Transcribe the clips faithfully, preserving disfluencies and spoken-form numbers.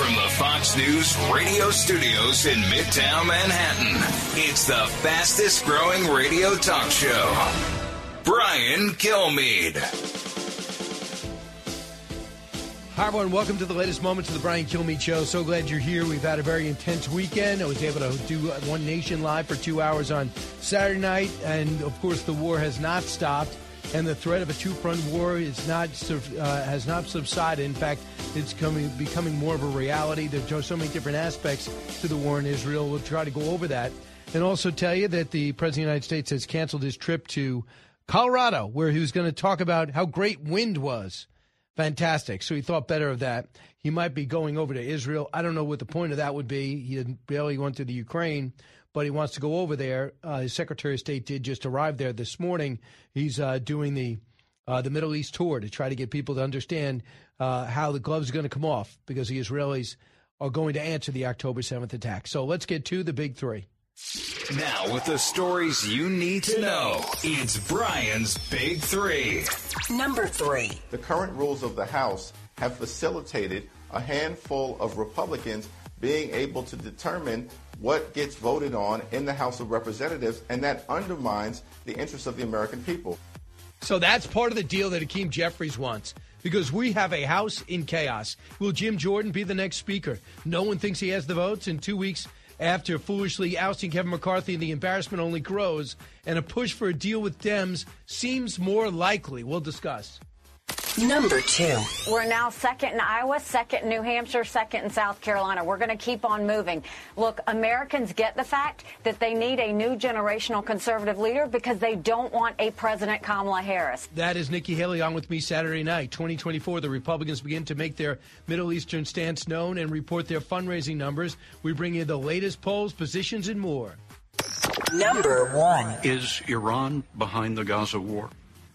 From the Fox News radio studios in Midtown Manhattan, it's the fastest growing radio talk show. Brian Kilmeade. Hi, everyone. Welcome to the latest moments of the Brian Kilmeade Show. So glad you're here. We've had a very intense weekend. I was able to do One Nation Live for two hours on Saturday night. And, of course, the war has not stopped. And the threat of a two-front war is not uh, has not subsided. In fact, it's coming, becoming more of a reality. There are so many different aspects to the war in Israel. We'll try to go over that. And also tell you that the President of the United States has canceled his trip to Colorado, where he was going to talk about how great wind was. Fantastic. So he thought better of that. He might be going over to Israel. I don't know what the point of that would be. He barely went to the Ukraine, but he wants to go over there. Uh, his Secretary of State did just arrive there this morning. He's uh, doing the uh, the Middle East tour to try to get people to understand uh, how the gloves are going to come off, because the Israelis are going to answer the October seventh attack. So let's get to the big three. Now, with the stories you need to know, it's Brian's Big Three. Number three. The current rules of the House have facilitated a handful of Republicans being able to determine what gets voted on in the House of Representatives, and that undermines the interests of the American people. So that's part of the deal that Hakeem Jeffries wants, because we have a House in chaos. Will Jim Jordan be the next speaker? No one thinks he has the votes. In two weeks after foolishly ousting Kevin McCarthy, the embarrassment only grows, and a push for a deal with Dems seems more likely. We'll discuss. Number two. We're now second in Iowa, second in New Hampshire, second in South Carolina. We're going to keep on moving. Look, Americans get the fact that they need a new generational conservative leader because they don't want a President Kamala Harris. That is Nikki Haley on with me Saturday night. twenty twenty-four, the Republicans begin to make their Middle Eastern stance known and report their fundraising numbers. We bring you the latest polls, positions, and more. Number one. Is Iran behind the Gaza war?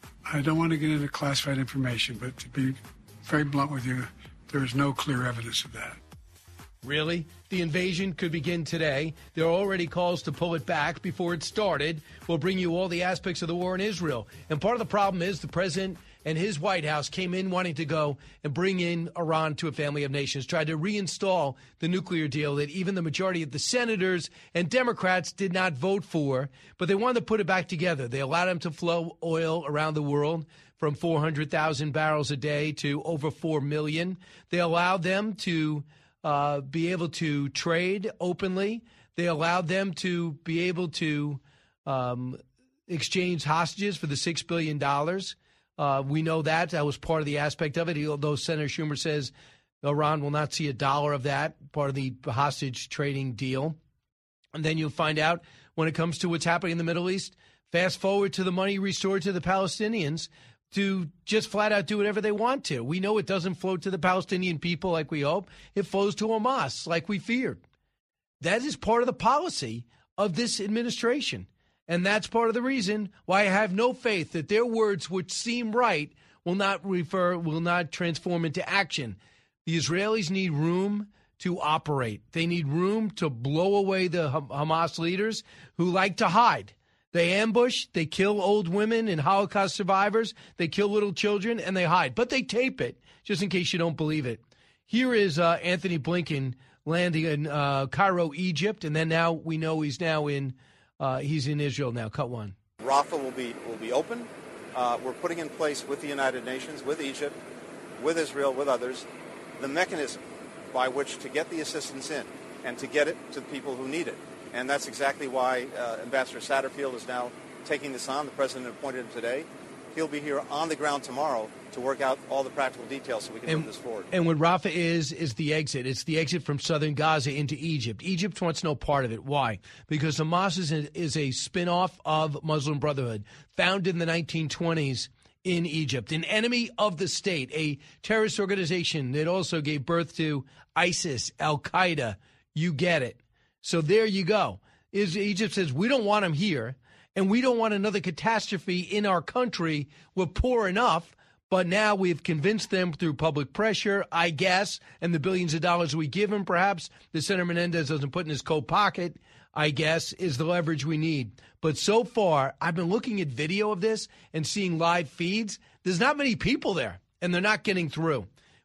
I don't want to get into classified information, but to be very blunt with you, there is no clear evidence of that. Really? The invasion could begin today. There are already calls to pull it back before it started. We'll bring you all the aspects of the war in Israel. And part of the problem is the president and his White House came in wanting to go and bring in Iran to a family of nations, tried to reinstall the nuclear deal that even the majority of the senators and Democrats did not vote for, but they wanted to put it back together. They allowed them to flow oil around the world from four hundred thousand barrels a day to over four million. They allowed them to uh, be able to trade openly. They allowed them to be able to um, exchange hostages for the six billion dollars. Uh, we know that. That was part of the aspect of it, although Senator Schumer says Iran will not see a dollar of that, part of the hostage trading deal. And then you'll find out when it comes to what's happening in the Middle East, fast forward to the money restored to the Palestinians to just flat out do whatever they want to. We know it doesn't flow to the Palestinian people like we hope. It flows to Hamas like we feared. That is part of the policy of this administration. And that's part of the reason why I have no faith that their words, which seem right, will not refer, will not transform into action. The Israelis need room to operate. They need room to blow away the Hamas leaders who like to hide. They ambush, they kill old women and Holocaust survivors, they kill little children, and they hide. But they tape it, just in case you don't believe it. Here is uh, Anthony Blinken landing in uh, Cairo, Egypt, and then now we know he's now in Uh, he's in Israel now. Cut one. Rafah will be will be open. Uh, we're putting in place with the United Nations, with Egypt, with Israel, with others, the mechanism by which to get the assistance in and to get it to the people who need it. And that's exactly why uh, Ambassador Satterfield is now taking this on. The president appointed him today. He'll be here on the ground tomorrow to work out all the practical details so we can and, move this forward. And what Rafah is, is the exit. It's the exit from southern Gaza into Egypt. Egypt wants no part of it. Why? Because Hamas is a, is a spin-off of Muslim Brotherhood, founded in the nineteen twenties in Egypt, an enemy of the state, a terrorist organization that also gave birth to ISIS, Al-Qaeda. You get it. So there you go. Is Egypt says, we don't want them here. And we don't want another catastrophe in our country. We're poor enough, but now we've convinced them through public pressure, I guess, and the billions of dollars we give them, perhaps, that Senator Menendez doesn't put in his coat pocket, I guess, is the leverage we need. But so far, I've been looking at video of this and seeing live feeds. There's not many people there, and they're not getting through.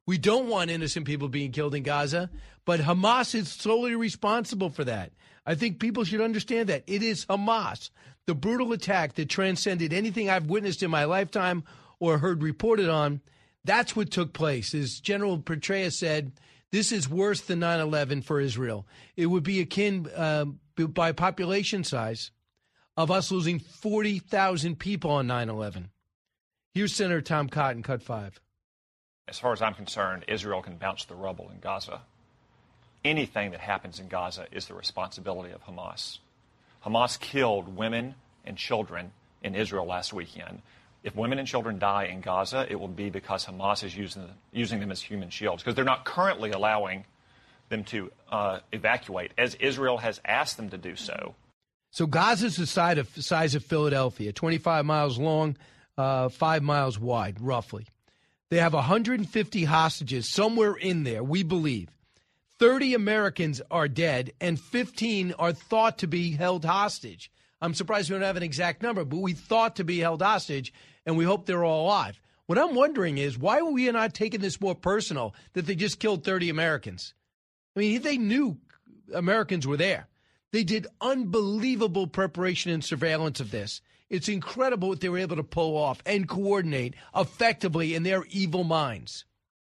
We don't want innocent people being killed in Gaza, but Hamas is solely responsible for that. I think people should understand that. It is Hamas, the brutal attack that transcended anything I've witnessed in my lifetime or heard reported on. That's what took place. As General Petraeus said, this is worse than nine eleven for Israel. It would be akin, uh, by population size, of us losing forty thousand people on nine eleven. Here's Senator Tom Cotton, cut five. As far as I'm concerned, Israel can bounce the rubble in Gaza. Anything that happens in Gaza is the responsibility of Hamas. Hamas killed women and children in Israel last weekend. If women and children die in Gaza, it will be because Hamas is using, using them as human shields, because they're not currently allowing them to uh, evacuate, as Israel has asked them to do so. So Gaza's the size of, size of Philadelphia, twenty-five miles long, uh, five miles wide, roughly. They have one hundred fifty hostages somewhere in there, we believe. thirty Americans are dead, and fifteen are thought to be held hostage. I'm surprised we don't have an exact number, but we thought to be held hostage, and we hope they're all alive. What I'm wondering is, why are we not taking this more personal that they just killed thirty Americans? I mean, they knew Americans were there. They did unbelievable preparation and surveillance of this. It's incredible what they were able to pull off and coordinate effectively in their evil minds.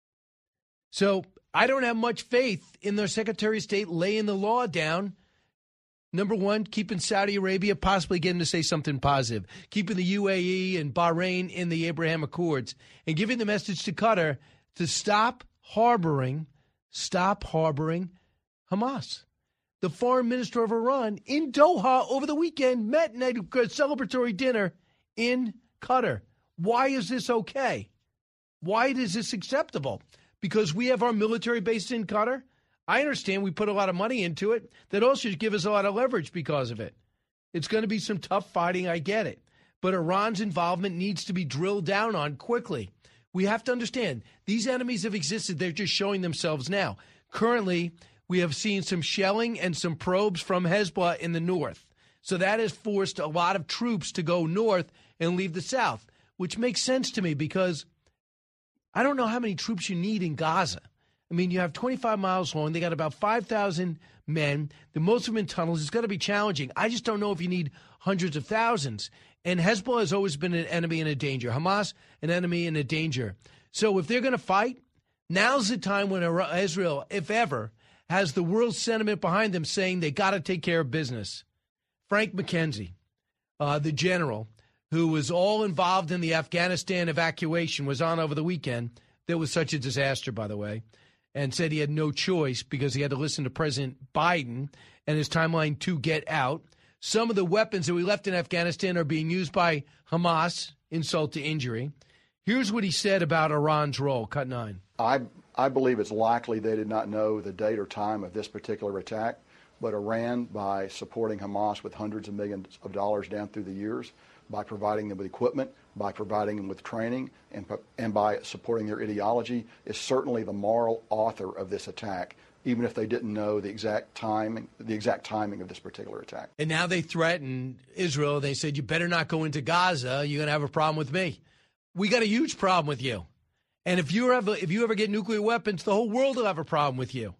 So I don't have much faith in their Secretary of State laying the law down. Number one, keeping Saudi Arabia possibly getting to say something positive, keeping the U A E and Bahrain in the Abraham Accords, and giving the message to Qatar to stop harboring, stop harboring Hamas. The foreign minister of Iran in Doha over the weekend met in a celebratory dinner in Qatar. Why is this okay? Why is this acceptable? Because we have our military base in Qatar? I understand we put a lot of money into it. That also should give us a lot of leverage because of it. It's going to be some tough fighting, I get it. But Iran's involvement needs to be drilled down on quickly. We have to understand, these enemies have existed. They're just showing themselves now. Currently, we have seen some shelling and some probes from Hezbollah in the north. So that has forced a lot of troops to go north and leave the south, which makes sense to me because I don't know how many troops you need in Gaza. I mean, you have twenty-five miles long. They got about five thousand men. The most of them in tunnels. It's going to be challenging. I just don't know if you need hundreds of thousands. And Hezbollah has always been an enemy and a danger. Hamas, an enemy and a danger. So if they're going to fight, now's the time when Israel, if ever, has the world's sentiment behind them saying they got to take care of business. Frank McKenzie, uh, the general who was all involved in the Afghanistan evacuation, was on over the weekend. There was such a disaster, by the way, and said he had no choice because he had to listen to President Biden and his timeline to get out. Some of the weapons that we left in Afghanistan are being used by Hamas, insult to injury. Here's what he said about Iran's role. Cut nine. I I believe it's likely they did not know the date or time of this particular attack, but Iran, by supporting Hamas with hundreds of millions of dollars down through the years, by providing them with equipment, by providing them with training, and, and by supporting their ideology, is certainly the moral author of this attack, even if they didn't know the exact time, the exact timing of this particular attack. And now they threaten Israel. They said, you better not go into Gaza. You're going to have a problem with me. We got a huge problem with you. And if you ever if you ever get nuclear weapons, the whole world will have a problem with you.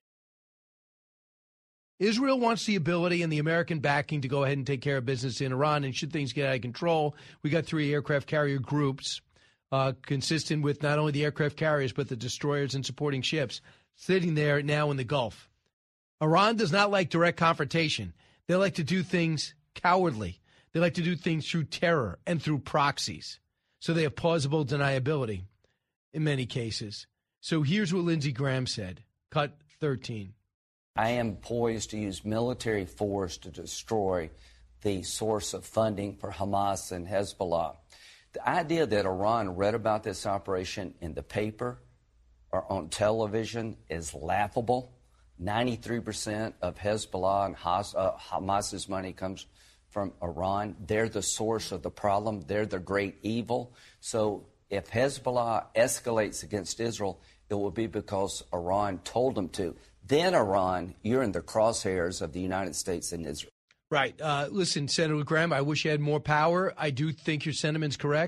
Israel wants the ability and the American backing to go ahead and take care of business in Iran. And should things get out of control, we got three aircraft carrier groups uh, consistent with not only the aircraft carriers, but the destroyers and supporting ships sitting there now in the Gulf. Iran does not like direct confrontation. They like to do things cowardly. They like to do things through terror and through proxies. So they have plausible deniability in many cases. So here's what Lindsey Graham said. Cut thirteen. I am poised to use military force to destroy the source of funding for Hamas and Hezbollah. The idea that Iran read about this operation in the paper or on television is laughable. ninety-three percent of Hezbollah and Hamas's money comes from Iran. They're the source of the problem. They're the great evil. So if Hezbollah escalates against Israel, it will be because Iran told them to. Then, Iran, you're in the crosshairs of the United States and Israel. Right. Uh, listen, Senator Graham, I wish you had more power. I do think your sentiment's correct.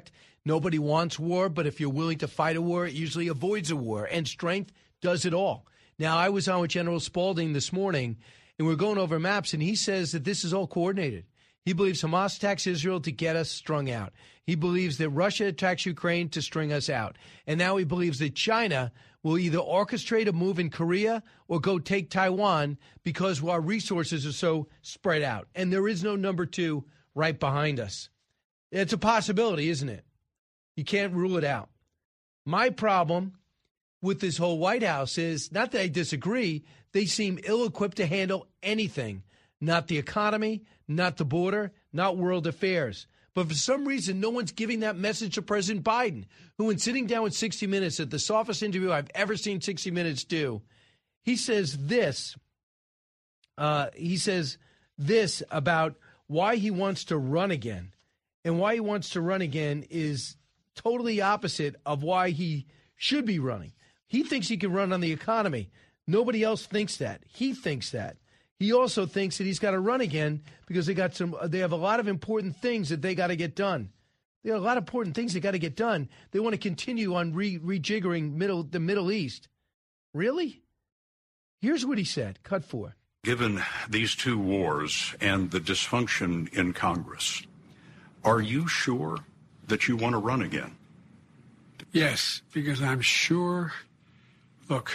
Nobody wants war, but if you're willing to fight a war, it usually avoids a war, and strength does it all. Now, I was on with General Spalding this morning, and we're going over maps, and he says that this is all coordinated. He believes Hamas attacks Israel to get us strung out. He believes that Russia attacks Ukraine to string us out. And now he believes that China will either orchestrate a move in Korea or go take Taiwan because our resources are so spread out. And there is no number two right behind us. It's a possibility, isn't it? You can't rule it out. My problem with this whole White House is not that I disagree. They seem ill-equipped to handle anything. Not the economy, not the border, not world affairs. But for some reason, no one's giving that message to President Biden, who, in sitting down with sixty minutes at the softest interview I've ever seen sixty minutes do, he says this. Uh, he says this about why he wants to run again. And why he wants to run again is totally opposite of why he should be running. He thinks he can run on the economy. Nobody else thinks that. He thinks that. He also thinks that he's got to run again because they got some. They have a lot of important things that they got to get done. They have a lot of important things they got to get done. They want to continue on re- rejiggering middle the Middle East. Really? Here's what he said. Cut four. Given these two wars and the dysfunction in Congress, are you sure that you want to run again? Yes, because I'm sure. Look.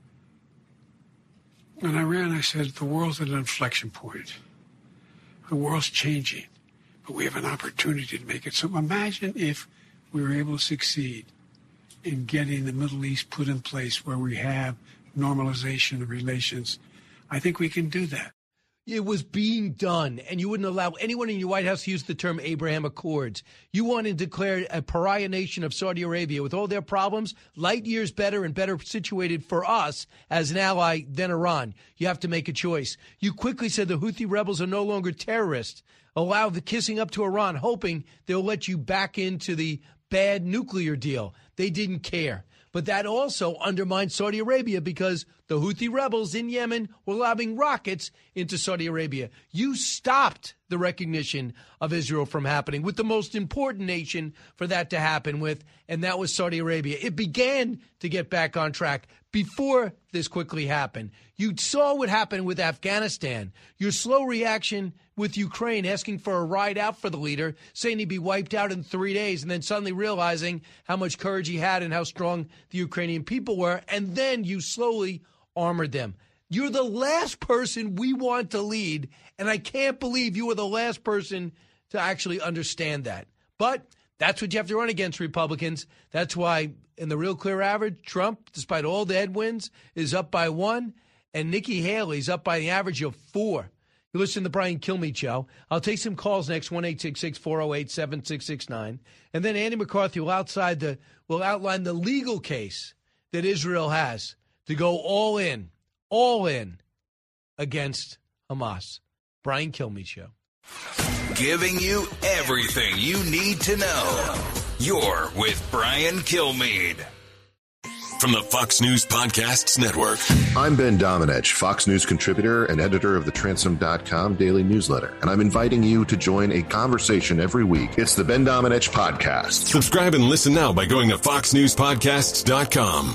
When I ran, I said, the world's at an inflection point. The world's changing, but we have an opportunity to make it. So imagine if we were able to succeed in getting the Middle East put in place where we have normalization of relations. I think we can do that. It was being done, and you wouldn't allow anyone in your White House to use the term Abraham Accords. You wanted to declare a pariah nation of Saudi Arabia with all their problems, light years better and better situated for us as an ally than Iran. You have to make a choice. You quickly said the Houthi rebels are no longer terrorists. Allow the kissing up to Iran, hoping they'll let you back into the bad nuclear deal. They didn't care. But that also undermined Saudi Arabia because the Houthi rebels in Yemen were lobbing rockets into Saudi Arabia. You stopped the recognition of Israel from happening with the most important nation for that to happen with, and that was Saudi Arabia. It began to get back on track before this quickly happened. You saw what happened with Afghanistan. Your slow reaction with Ukraine, asking for a ride out for the leader, saying he'd be wiped out in three days, and then suddenly realizing how much courage he had and how strong the Ukrainian people were, and then you slowly armored them. You're the last person we want to lead, and I can't believe you were the last person to actually understand that. But that's what you have to run against, Republicans. That's why in the Real Clear Average, Trump, despite all the headwinds, is up by one, and Nikki Haley's up by the average of four. You listen to the Brian Kilmeade Show. I'll take some calls next, one eight six six, four oh eight, seven six six nine. And then Andy McCarthy will, outside the, will outline the legal case that Israel has to go all in, all in against Hamas. Brian Kilmeade Show. Giving you everything you need to know. You're with Brian Kilmeade. From the Fox News Podcasts Network. I'm Ben Domenech, Fox News contributor and editor of the Transom dot com daily newsletter, and I'm inviting you to join a conversation every week. It's the Ben Domenech Podcast. Subscribe and listen now by going to fox news podcasts dot com.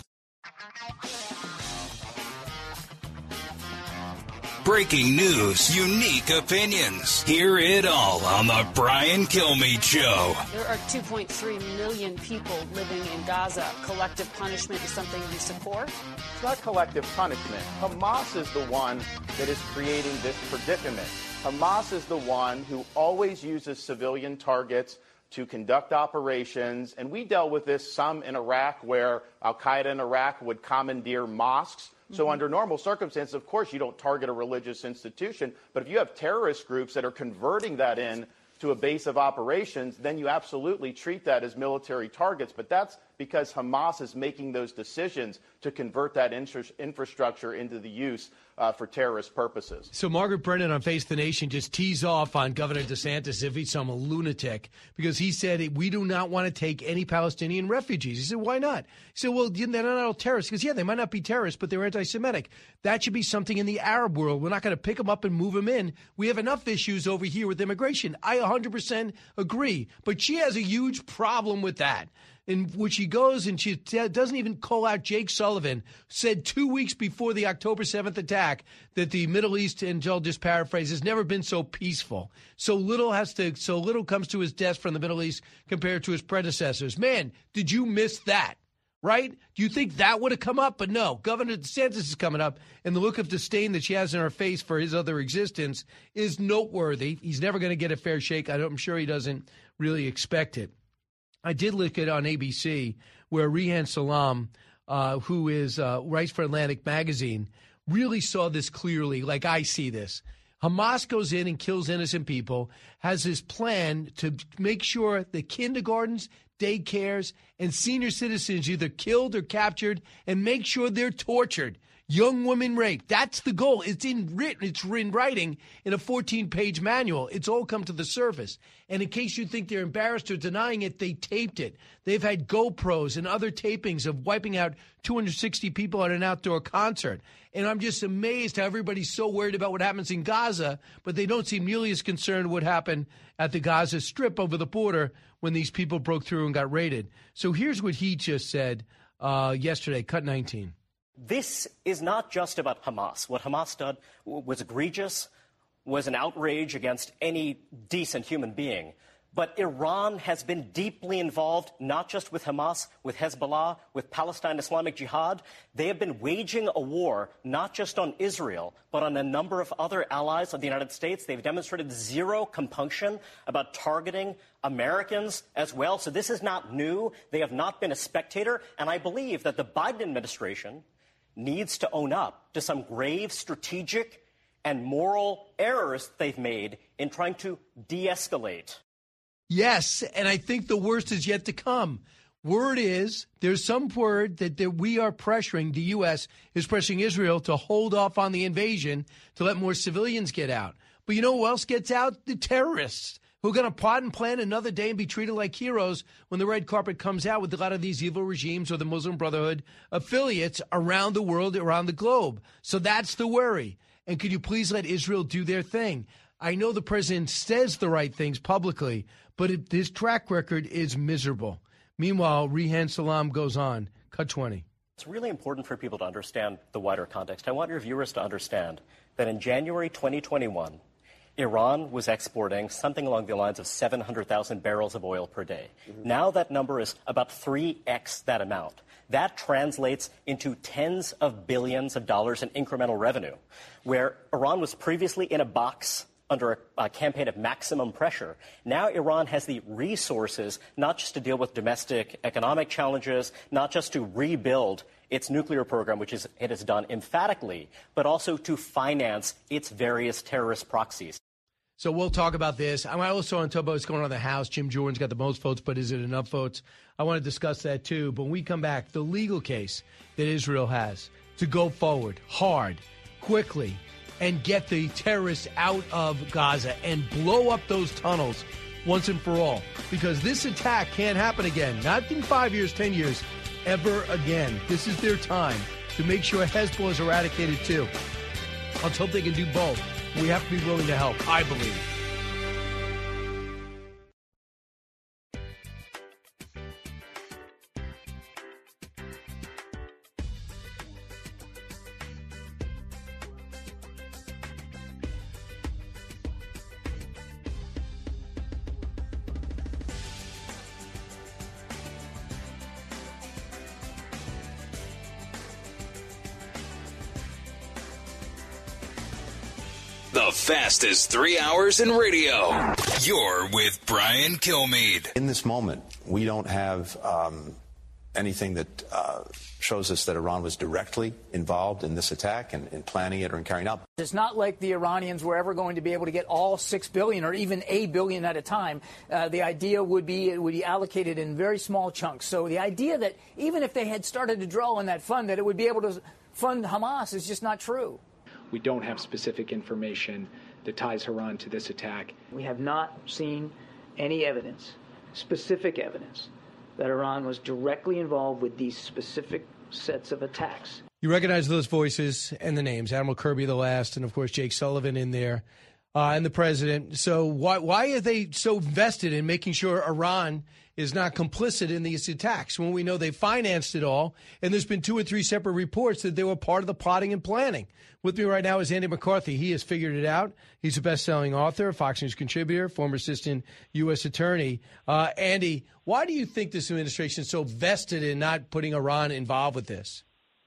Breaking news, unique opinions. Hear it all on the Brian Kilmeade Show. There are two point three million people living in Gaza. Collective punishment is something you support? It's not collective punishment. Hamas is the one that is creating this predicament. Hamas is the one who always uses civilian targets to conduct operations. And we dealt with this some in Iraq, where al-Qaeda in Iraq would commandeer mosques. So under normal circumstances, of course, you don't target a religious institution. But if you have terrorist groups that are converting that in to a base of operations, then you absolutely treat that as military targets. But that's because Hamas is making those decisions to convert that infra- infrastructure into the use uh, for terrorist purposes. So Margaret Brennan on Face the Nation just teased off on Governor DeSantis if he's some lunatic because he said we do not want to take any Palestinian refugees. He said, why not? He said, well, they're not all terrorists. Because, yeah, they might not be terrorists, but they're anti-Semitic. That should be something in the Arab world. We're not going to pick them up and move them in. We have enough issues over here with immigration. I one hundred percent agree. But she has a huge problem with that. In which she goes and she t- doesn't even call out Jake Sullivan, said two weeks before the October seventh attack that the Middle East, and I'll just paraphrase, has never been so peaceful. So little has to, so little comes to his desk from the Middle East compared to his predecessors. Man, did you miss that? Right? Do you think that would have come up? But no, Governor DeSantis is coming up, and the look of disdain that she has in her face for his other existence is noteworthy. He's never going to get a fair shake. I'm sure he doesn't really expect it. I did look at on A B C where Rehan Salam, uh, who is uh, writes for Atlantic Magazine, really saw this clearly, like I see this. Hamas goes in and kills innocent people, has this plan to make sure the kindergartens, daycares, and senior citizens either killed or captured and make sure they're tortured. Young women raped. That's the goal. It's in written. It's in writing in a fourteen-page manual. It's all come to the surface. And in case you think they're embarrassed or denying it, they taped it. They've had GoPros and other tapings of wiping out two hundred sixty people at an outdoor concert. And I'm just amazed how everybody's so worried about what happens in Gaza, but they don't seem nearly as concerned what happened at the Gaza Strip over the border when these people broke through and got raided. So here's what he just said uh, yesterday, cut nineteen. This is not just about Hamas. What Hamas did was egregious, was an outrage against any decent human being. But Iran has been deeply involved, not just with Hamas, with Hezbollah, with Palestine Islamic Jihad. They have been waging a war, not just on Israel, but on a number of other allies of the United States. They've demonstrated zero compunction about targeting Americans as well. So this is not new. They have not been a spectator. And I believe that the Biden administration needs to own up to some grave strategic and moral errors they've made in trying to de-escalate. Yes, and I think the worst is yet to come. Word is, there's some word that, that we are pressuring, the U S is pressuring Israel to hold off on the invasion to let more civilians get out. But you know who else gets out? The terrorists, who are going to plot and plan another day and be treated like heroes when the red carpet comes out with a lot of these evil regimes or the Muslim Brotherhood affiliates around the world, around the globe. So that's the worry. And could you please let Israel do their thing? I know the president says the right things publicly, but it, his track record is miserable. Meanwhile, Rehan Salam goes on. Cut twenty. It's really important for people to understand the wider context. I want your viewers to understand that in January twenty twenty-one, Iran was exporting something along the lines of seven hundred thousand barrels of oil per day. Mm-hmm. Now that number is about three x that amount. That translates into tens of billions of dollars in incremental revenue, where Iran was previously in a box under a, a campaign of maximum pressure. Now Iran has the resources not just to deal with domestic economic challenges, not just to rebuild its nuclear program, which is, it has done emphatically, but also to finance its various terrorist proxies. So we'll talk about this. I also want to talk about what's going on in the House. Jim Jordan's got the most votes, but is it enough votes? I want to discuss that too. But when we come back, the legal case that Israel has to go forward hard, quickly, and get the terrorists out of Gaza and blow up those tunnels once and for all. Because this attack can't happen again. Not in five years, ten years, ever again. This is their time to make sure Hezbollah is eradicated too. Let's hope they can do both. We have to be willing to help, I believe. The fastest three hours in radio. You're with Brian Kilmeade. In this moment, we don't have um, anything that uh, shows us that Iran was directly involved in this attack and in planning it or in carrying out. It's not like the Iranians were ever going to be able to get all six billion or even a billion at a time. Uh, the idea would be it would be allocated in very small chunks. So the idea that even if they had started to draw on that fund, that it would be able to fund Hamas is just not true. We don't have specific information that ties Iran to this attack. We have not seen any evidence, specific evidence, that Iran was directly involved with these specific sets of attacks. You recognize those voices and the names, Admiral Kirby the last, and of course Jake Sullivan in there, uh, and the president. So why why are they so vested in making sure Iran is not complicit in these attacks when we know they financed it all, and there's been two or three separate reports that they were part of the plotting and planning? With me right now is Andy McCarthy. He has figured it out. He's a best-selling author, Fox News contributor, former assistant U S attorney. Uh, Andy, why do you think this administration is so vested in not putting Iran involved with this?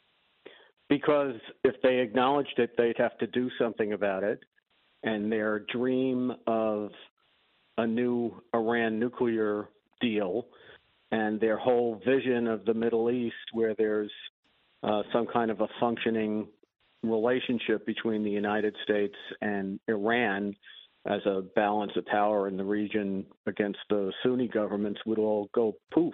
Because if they acknowledged it, they'd have to do something about it. And their dream of a new Iran nuclear deal and their whole vision of the Middle East where there's uh, some kind of a functioning relationship between the United States and Iran as a balance of power in the region against the Sunni governments would all go poof.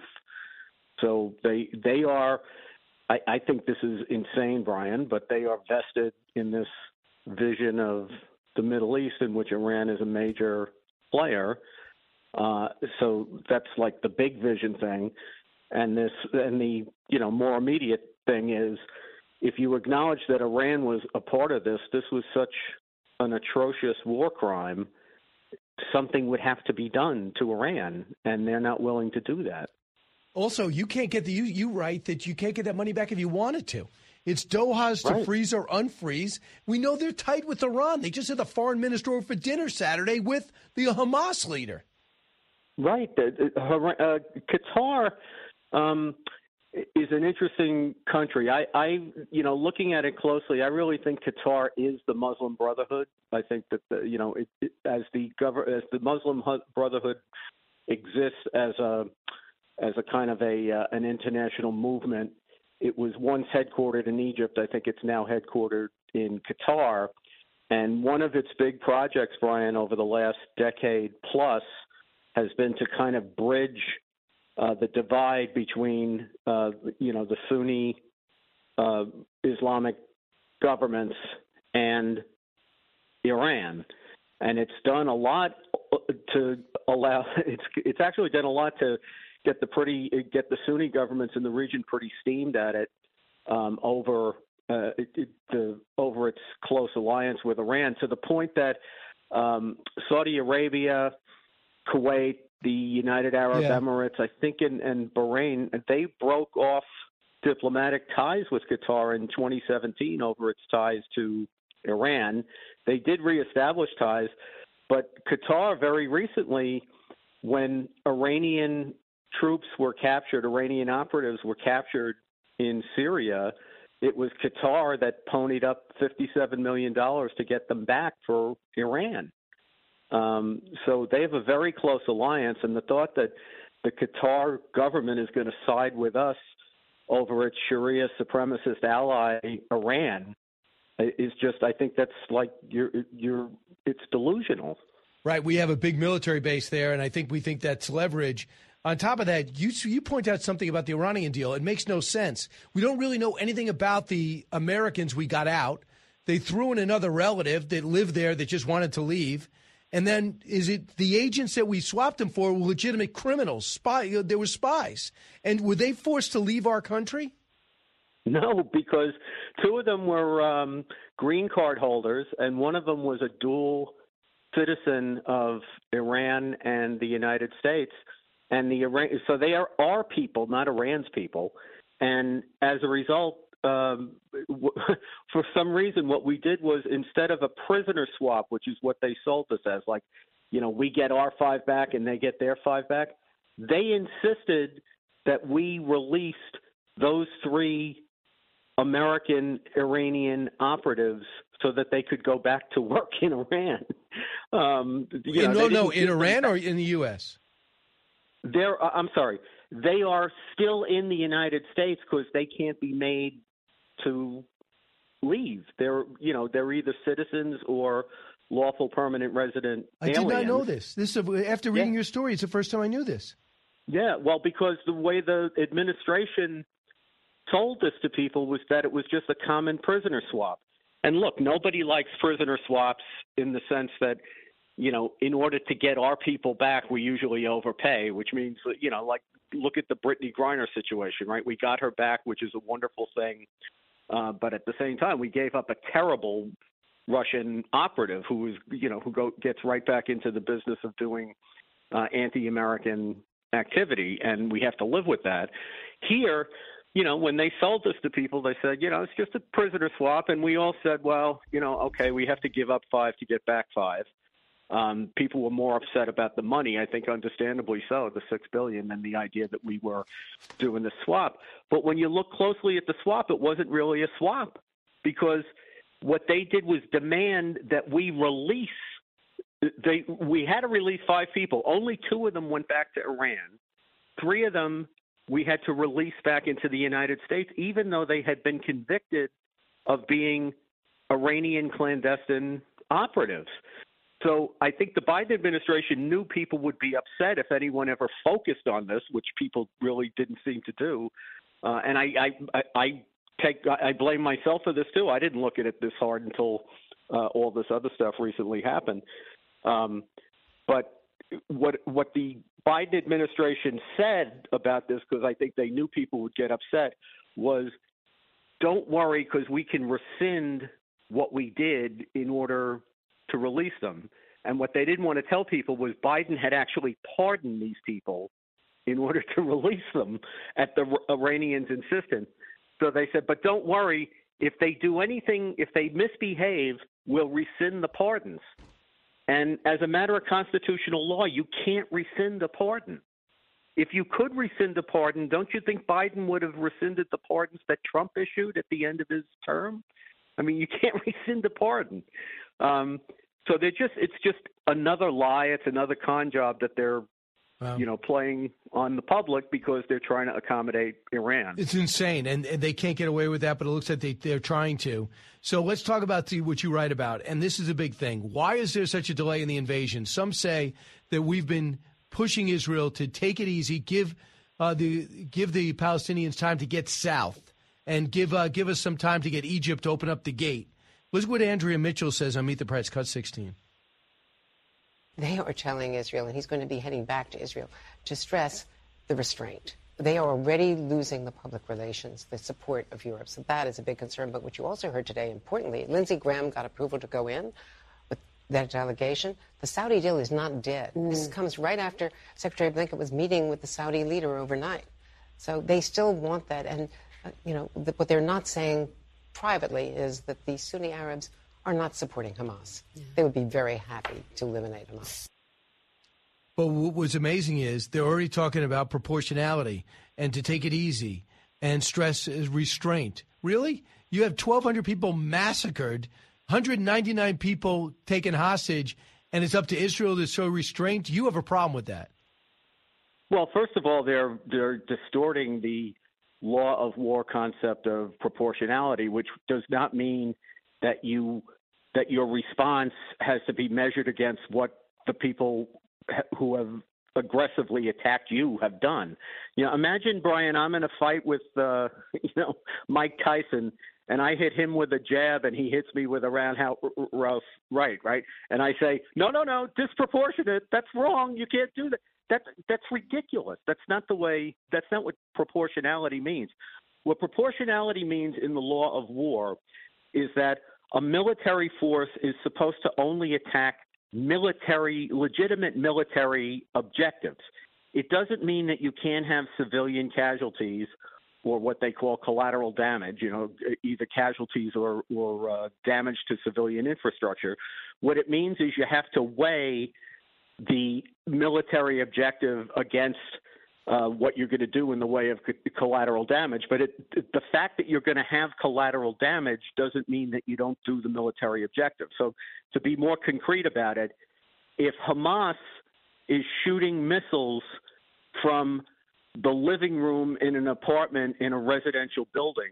So they they are, I, I think this is insane, Brian, but they are vested in this vision of the Middle East in which Iran is a major player. Uh, so that's like the big vision thing. And this and the, you know, more immediate thing is, if you acknowledge that Iran was a part of this, this was such an atrocious war crime, something would have to be done to Iran, and they're not willing to do that. Also, you can't get the you, you write that you can't get that money back if you wanted to. It's Doha's to Right. freeze or unfreeze. We know they're tight with Iran. They just had the foreign minister over for dinner Saturday with the Hamas leader. Right. The, the, uh, Qatar um, is an interesting country. I, I, you know, looking at it closely, I really think Qatar is the Muslim Brotherhood. I think that, the, you know, it, it, as the gover- as the Muslim Brotherhood exists as a as a kind of a uh, an international movement, it was once headquartered in Egypt. I think it's now headquartered in Qatar. And one of its big projects, Brian, over the last decade plus, has been to kind of bridge uh, the divide between, uh, you know, the Sunni uh, Islamic governments and Iran. And it's done a lot to allow, it's it's actually done a lot to get the pretty, get the Sunni governments in the region pretty steamed at it um, over uh, it, it, the, over its close alliance with Iran, to the point that um, Saudi Arabia, Kuwait, the United Arab Yeah. Emirates, I think, and, and Bahrain, they broke off diplomatic ties with Qatar in twenty seventeen over its ties to Iran. They did reestablish ties, but Qatar very recently, when Iranian troops were captured, Iranian operatives were captured in Syria, it was Qatar that ponied up fifty-seven million dollars to get them back for Iran. Um, so they have a very close alliance, and the thought that the Qatar government is going to side with us over its Sharia supremacist ally, Iran, is just, I think that's like, you're, you're, it's delusional. Right. We have a big military base there, and I think we think that's leverage. On top of that, you you point out something about the Iranian deal. It makes no sense. We don't really know anything about the Americans we got out. They threw in another relative that lived there that just wanted to leave. And then is it the agents that we swapped them for were legitimate criminals? Spy, they were spies. And were they forced to leave our country? No, because two of them were um, green card holders, and one of them was a dual citizen of Iran and the United States. And the Iran, so they are our people, not Iran's people. And as a result, um, for some reason, what we did was, instead of a prisoner swap, which is what they sold us as, like, you know, we get our five back and they get their five back, they insisted that we released those three American Iranian operatives so that they could go back to work in Iran. Um, you In, know, no, no, they in didn't- Iran or in the U S? They're, uh, I'm sorry. they are still in the United States because they can't be made to leave. They're, you know, they're either citizens or lawful permanent resident I aliens. did not know this. This is, after reading Yeah. your story, it's the first time I knew this. Yeah, well, because the way the administration told this to people was that it was just a common prisoner swap. And look, nobody likes prisoner swaps in the sense that, you know, in order to get our people back, we usually overpay, which means, you know, like look at the Brittany Griner situation, right? We got her back, which is a wonderful thing. Uh, but at the same time, we gave up a terrible Russian operative who was, you know, who go, gets right back into the business of doing uh, anti-American activity, and we have to live with that. Here, you know, when they sold this to people, they said, you know, it's just a prisoner swap, and we all said, well, you know, okay, we have to give up five to get back five. Um, people were more upset about the money, I think understandably so, the six billion dollars, than the idea that we were doing the swap. But when you look closely at the swap, it wasn't really a swap, because what they did was demand that we release. They we had to release five people. Only two of them went back to Iran. Three of them we had to release back into the United States, even though they had been convicted of being Iranian clandestine operatives. So I think the Biden administration knew people would be upset if anyone ever focused on this, which people really didn't seem to do. Uh, and I, I, I take I blame myself for this too. I didn't look at it this hard until uh, all this other stuff recently happened. Um, but what what the Biden administration said about this, because I think they knew people would get upset, was don't worry because we can rescind what we did in order to release them. And what they didn't want to tell people was Biden had actually pardoned these people in order to release them at the Iranians' insistence. So they said, but don't worry, if they do anything, if they misbehave, we'll rescind the pardons. And as a matter of constitutional law, you can't rescind a pardon. If you could rescind a pardon, don't you think Biden would have rescinded the pardons that Trump issued at the end of his term? I mean, you can't rescind a pardon. Um, so they're just, it's just another lie. It's another con job that they're, wow. you know, playing on the public because they're trying to accommodate Iran. It's insane, and, and they can't get away with that, but it looks like they, they're trying to. So let's talk about the, what you write about, and this is a big thing. Why is there such a delay in the invasion? Some say that we've been pushing Israel to take it easy, give uh, the give the Palestinians time to get south, and give uh, give us some time to get Egypt to open up the gate. Listen what Andrea Mitchell says on Meet the Press, Cut sixteen. They are telling Israel, and he's going to be heading back to Israel, to stress the restraint. They are already losing the public relations, the support of Europe. So that is a big concern. But what you also heard today, importantly, Lindsey Graham got approval to go in with that delegation. The Saudi deal is not dead. Mm. This comes right after Secretary Blinken was meeting with the Saudi leader overnight. So they still want that. And, uh, you know, the, what they're not saying privately is that the Sunni Arabs are not supporting Hamas. Yeah. They would be very happy to eliminate Hamas. But what was amazing is they're already talking about proportionality and to take it easy and stress restraint. Really? You have twelve hundred people massacred, one hundred ninety-nine people taken hostage, and it's up to Israel to show restraint? You have a problem with that? Well, first of all, they're they're distorting the law of war concept of proportionality, which does not mean that you that your response has to be measured against what the people who have aggressively attacked you have done. You know, imagine, Brian, I'm in a fight with, uh, you know, Mike Tyson, and I hit him with a jab, and he hits me with a roundhouse right, right? And I say, no, no, no, disproportionate. That's wrong. You can't do that. That that's ridiculous. That's not the way. That's not what proportionality means. What proportionality means in the law of war is that a military force is supposed to only attack military, legitimate military objectives. It doesn't mean that you can't have civilian casualties or what they call collateral damage, you know, either casualties or, or uh, damage to civilian infrastructure. What it means is you have to weigh the military objective against uh, what you're going to do in the way of co- collateral damage. But it, the fact that you're going to have collateral damage doesn't mean that you don't do the military objective. So to be more concrete about it, if Hamas is shooting missiles from the living room in an apartment in a residential building.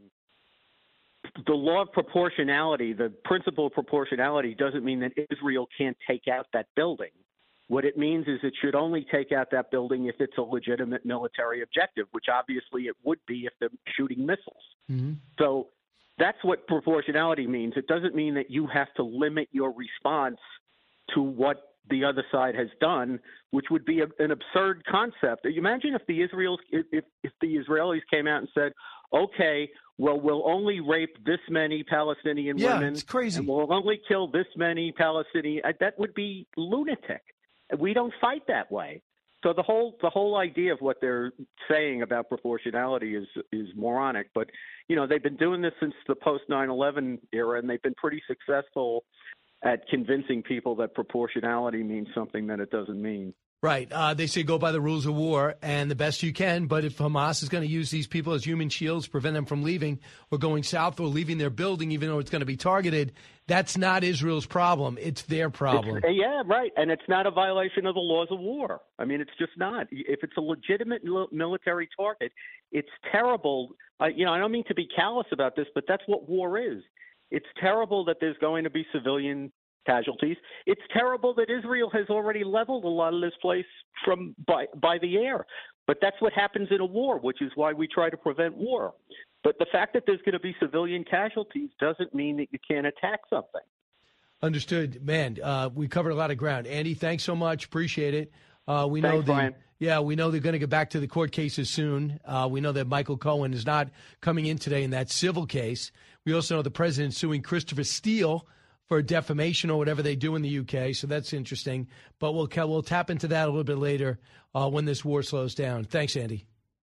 The law of proportionality, the principle of proportionality, doesn't mean that Israel can't take out that building. What it means is it should only take out that building if it's a legitimate military objective, which obviously it would be if they're shooting missiles. Mm-hmm. So that's what proportionality means. It doesn't mean that you have to limit your response to what the other side has done, which would be a, an absurd concept. Imagine if the Israelis, if, if the Israelis came out and said, okay, well, we'll only rape this many Palestinian yeah, women. It's crazy. And we'll only kill this many Palestinian. That would be lunatic. We don't fight that way. So the whole the whole idea of what they're saying about proportionality is is moronic. But, you know, they've been doing this since the post nine eleven era, and they've been pretty successful at convincing people that proportionality means something that it doesn't mean. Right. Uh, they say go by the rules of war and the best you can. But if Hamas is going to use these people as human shields, prevent them from leaving or going south or leaving their building, even though it's going to be targeted, that's not Israel's problem. It's their problem. It's, yeah, right. And it's not a violation of the laws of war. I mean, it's just not. If it's a legitimate military target, it's terrible. Uh, you know, I don't mean to be callous about this, but that's what war is. It's terrible that there's going to be civilian casualties. It's terrible that Israel has already leveled a lot of this place from by by the air. But that's what happens in a war, which is why we try to prevent war. But the fact that there's going to be civilian casualties doesn't mean that you can't attack something. Understood. Man, uh, we covered a lot of ground. Andy, thanks so much. Appreciate it. Uh, we Thanks, know the, Brian. Yeah, we know they're going to get back to the court cases soon. Uh, we know that Michael Cohen is not coming in today in that civil case. We also know the president suing Christopher Steele for defamation or whatever they do in the U K. So that's interesting. But we'll we'll tap into that a little bit later uh, when this war slows down. Thanks, Andy.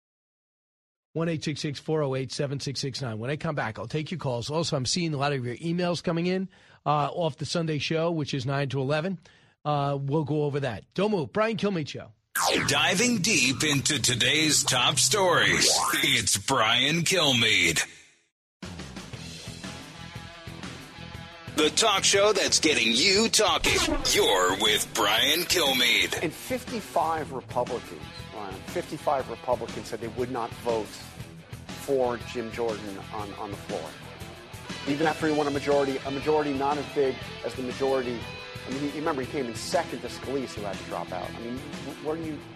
one eight six six, four oh eight, seven six six nine. When I come back, I'll take your calls. Also, I'm seeing a lot of your emails coming in uh, off the Sunday show, which is nine to eleven. Uh, we'll go over that. Don't move. Brian Kilmeade Show. Diving deep into today's top stories, it's Brian Kilmeade. The talk show that's getting you talking. You're with Brian Kilmeade. And fifty-five Republicans, Brian, fifty-five Republicans said they would not vote for Jim Jordan on, on the floor. Even after he won a majority, a majority not as big as the majority. I mean, you remember he came in second to Scalise, who had to drop out. I mean, where do you...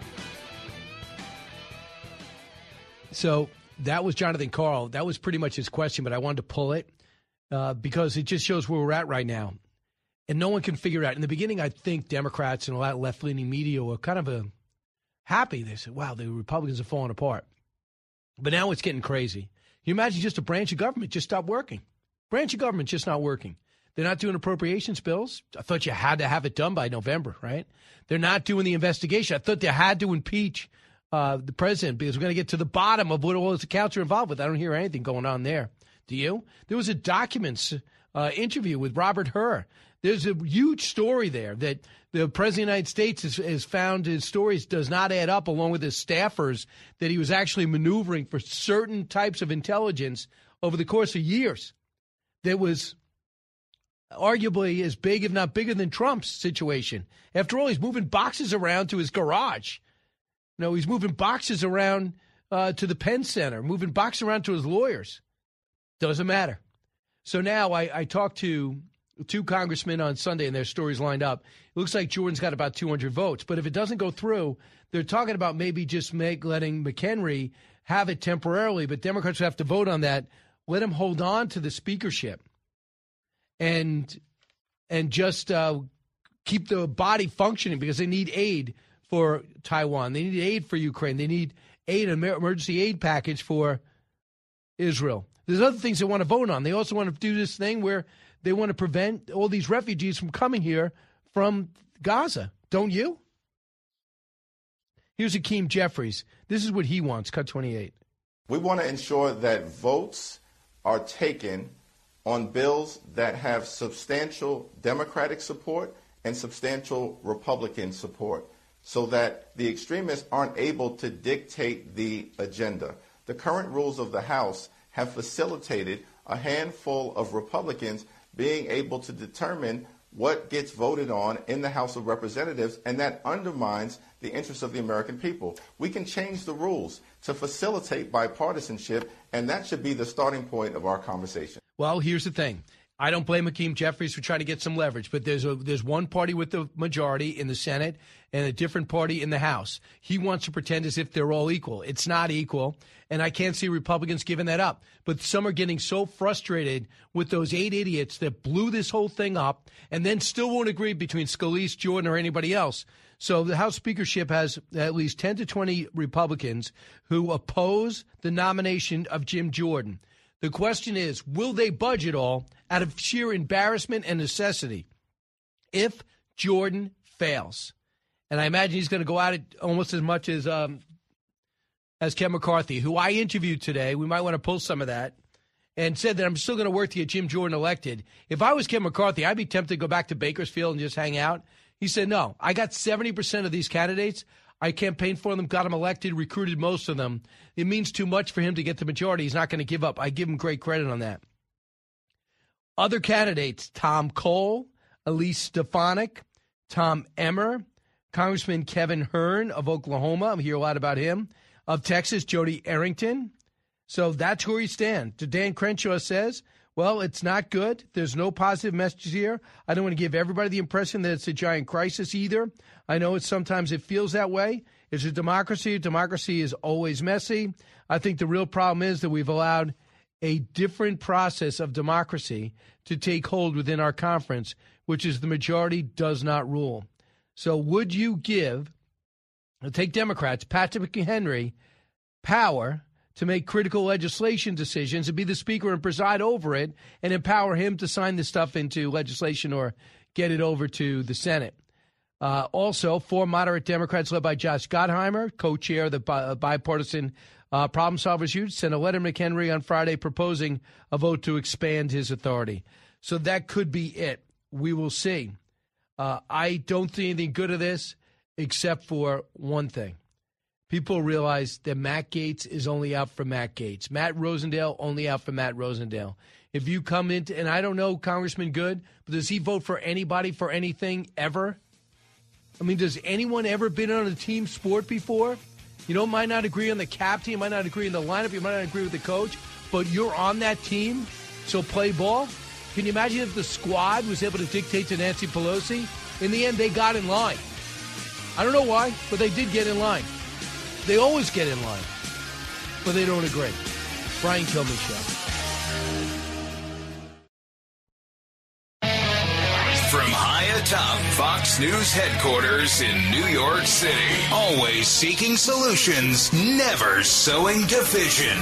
So that was Jonathan Karl. That was pretty much his question, but I wanted to pull it uh, because it just shows where we're at right now. And no one can figure it out. In the beginning, I think Democrats and a lot of left-leaning media were kind of a happy. They said, wow, the Republicans are falling apart. But now it's getting crazy. Can you imagine just a branch of government just stopped working? Branch of government just not working. They're not doing appropriations bills. I thought you had to have it done by November, right? They're not doing the investigation. I thought they had to impeach uh, the president because we're going to get to the bottom of what all those accounts are involved with. I don't hear anything going on there. Do you? There was a documents uh, interview with Robert Hur. There's a huge story there that the president of the United States has, has found his stories does not add up, along with his staffers, that he was actually maneuvering for certain types of intelligence over the course of years. There was arguably as big, if not bigger than Trump's situation. After all, he's moving boxes around to his garage. You know, he's moving boxes around uh, to the Penn Center, moving boxes around to his lawyers. Doesn't matter. So now I, I talked to two congressmen on Sunday, and their stories lined up. It looks like Jordan's got about two hundred votes. But if it doesn't go through, they're talking about maybe just make letting McHenry have it temporarily, but Democrats would have to vote on that. Let him hold on to the speakership. And and just uh, keep the body functioning because they need aid for Taiwan. They need aid for Ukraine. They need aid, an emergency aid package for Israel. There's other things they want to vote on. They also want to do this thing where they want to prevent all these refugees from coming here from Gaza. Don't you? Here's Hakeem Jeffries. This is what he wants. Cut twenty-eight. We want to ensure that votes are taken on bills that have substantial Democratic support and substantial Republican support so that the extremists aren't able to dictate the agenda. The current rules of the House have facilitated a handful of Republicans being able to determine what gets voted on in the House of Representatives, and that undermines the interests of the American people. We can change the rules to facilitate bipartisanship, and that should be the starting point of our conversation. Well, here's the thing. I don't blame Hakeem Jeffries for trying to get some leverage, but there's a there's one party with the majority in the Senate and a different party in the House. He wants to pretend as if they're all equal. It's not equal, and I can't see Republicans giving that up. But some are getting so frustrated with those eight idiots that blew this whole thing up and then still won't agree between Scalise, Jordan, or anybody else. So the House speakership has at least ten to twenty Republicans who oppose the nomination of Jim Jordan. The question is, will they budge at all out of sheer embarrassment and necessity if Jordan fails? And I imagine he's going to go at it almost as much as um, as Ken McCarthy, who I interviewed today. We might want to pull some of that, and said that I'm still going to work to get Jim Jordan elected. If I was Ken McCarthy, I'd be tempted to go back to Bakersfield and just hang out. He said, no, I got seventy percent of these candidates. I campaigned for them, got them elected, recruited most of them. It means too much for him to get the majority. He's not going to give up. I give him great credit on that. Other candidates, Tom Cole, Elise Stefanik, Tom Emmer, Congressman Kevin Hern of Oklahoma. I hear a lot about him. Of Texas, Jody Arrington. So that's where you stand. Dan Crenshaw says, well, it's not good. There's no positive messages here. I don't want to give everybody the impression that it's a giant crisis either. I know it's sometimes it feels that way. It's a democracy. Democracy is always messy. I think the real problem is that we've allowed a different process of democracy to take hold within our conference, which is the majority does not rule. So would you give, take Democrats, Patrick McHenry, power to make critical legislation decisions and be the speaker and preside over it and empower him to sign this stuff into legislation or get it over to the Senate? Uh, also, four moderate Democrats led by Josh Gottheimer, co-chair of the bi- bipartisan uh, Problem Solvers Union, sent a letter to McHenry on Friday proposing a vote to expand his authority. So that could be it. We will see. Uh, I don't see anything good of this except for one thing. People realize that Matt Gaetz is only out for Matt Gaetz. Matt Rosendale only out for Matt Rosendale. If you come into, and I don't know Congressman Good, but does he vote for anybody for anything ever? I mean, does anyone ever been on a team sport before? You know, might not agree on the captain, you might not agree on the lineup, you might not agree with the coach, but you're on that team, so play ball. Can you imagine if the squad was able to dictate to Nancy Pelosi? In the end, they got in line. I don't know why, but they did get in line. They always get in line, but they don't agree. Brian Kilmeade Show. From high atop Fox News headquarters in New York City, always seeking solutions, never sowing division.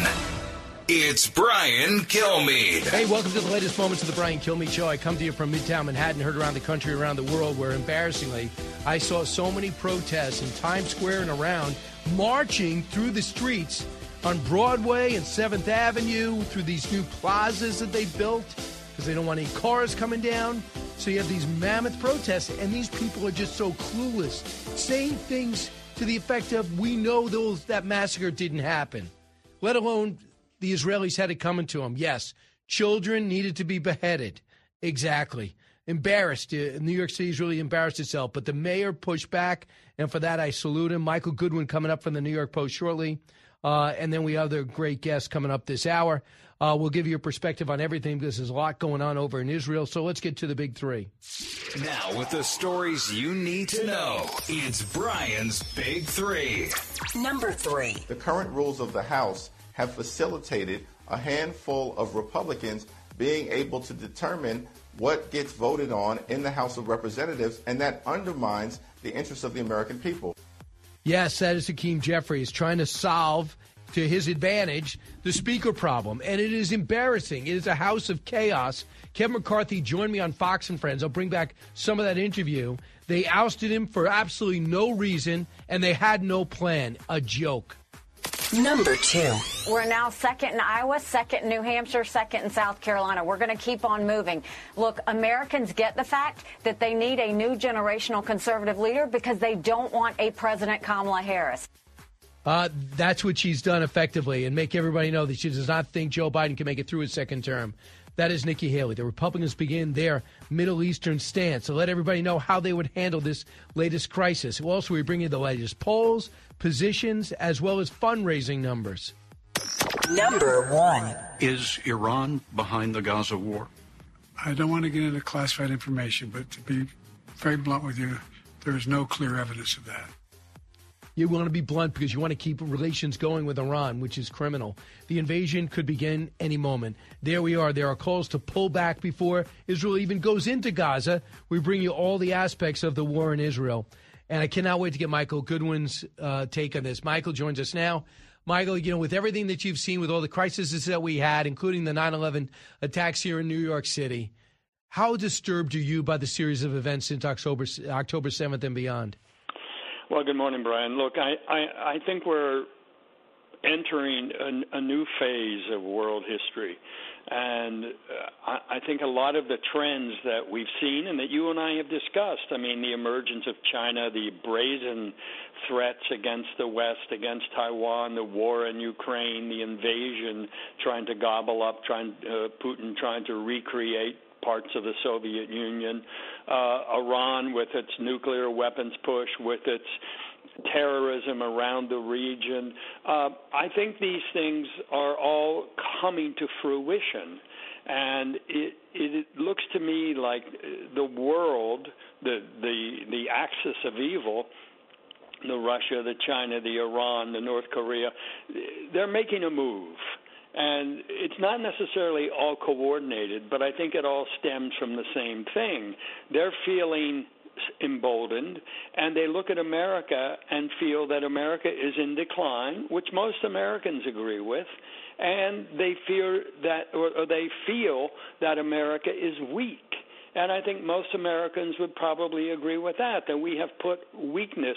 It's Brian Kilmeade. Hey, welcome to the latest moments of the Brian Kilmeade Show. I come to you from Midtown Manhattan, heard around the country, around the world, where embarrassingly, I saw so many protests in Times Square and around, marching through the streets on Broadway and seventh Avenue, through these new plazas that they built, because they don't want any cars coming down. So you have these mammoth protests, and these people are just so clueless, saying things to the effect of, we know those that massacre didn't happen, let alone the Israelis had it coming to them. Yes, children needed to be beheaded. Exactly. Embarrassed. New York City's really embarrassed itself, but the mayor pushed back, and for that I salute him. Michael Goodwin coming up from the New York Post shortly, uh, and then we have other great guests coming up this hour. Uh, we'll give you a perspective on everything because there's a lot going on over in Israel. So let's get to the big three. Now with the stories you need to know, it's Brian's Big Three. Number three. The current rules of the House have facilitated a handful of Republicans being able to determine what gets voted on in the House of Representatives, and that undermines the interests of the American people. Yes, that is Hakeem Jeffries trying to solve, to his advantage, the speaker problem. And it is embarrassing. It is a house of chaos. Kevin McCarthy joined me on Fox and Friends. I'll bring back some of that interview. They ousted him for absolutely no reason, and they had no plan. A joke. Number two. We're now second in Iowa, second in New Hampshire, second in South Carolina. We're going to keep on moving. Look, Americans get the fact that they need a new generational conservative leader because they don't want a President Kamala Harris. Uh, that's what she's done effectively, and make everybody know that she does not think Joe Biden can make it through his second term. That is Nikki Haley. The Republicans begin their Middle Eastern stance to let everybody know how they would handle this latest crisis. Also, we bring you the latest polls, positions, as well as fundraising numbers. Number one. Is Iran behind the Gaza war? I don't want to get into classified information, but to be very blunt with you, there is no clear evidence of that. You want to be blunt because you want to keep relations going with Iran, which is criminal. The invasion could begin any moment. There we are. There are calls to pull back before Israel even goes into Gaza. We bring you all the aspects of the war in Israel. And I cannot wait to get Michael Goodwin's uh, take on this. Michael joins us now. Michael, you know, with everything that you've seen, with all the crises that we had, including the nine eleven attacks here in New York City, how disturbed are you by the series of events since October, October seventh and beyond? Well, good morning, Brian. Look, I, I, I think we're entering a, a new phase of world history. And uh, I, I think a lot of the trends that we've seen and that you and I have discussed, I mean, the emergence of China, the brazen threats against the West, against Taiwan, the war in Ukraine, the invasion, trying to gobble up, trying uh, Putin trying to recreate parts of the Soviet Union, uh, Iran with its nuclear weapons push, with its terrorism around the region. Uh, I think these things are all coming to fruition. And it, it looks to me like the world, the, the, the axis of evil, the Russia, the China, the Iran, the North Korea, they're making a move. And it's not necessarily all coordinated, but I think it all stems from the same thing. They're feeling emboldened, and they look at America and feel that America is in decline, which most Americans agree with, and they fear that, or, or they feel that America is weak. And I think most Americans would probably agree with that, that we have put weakness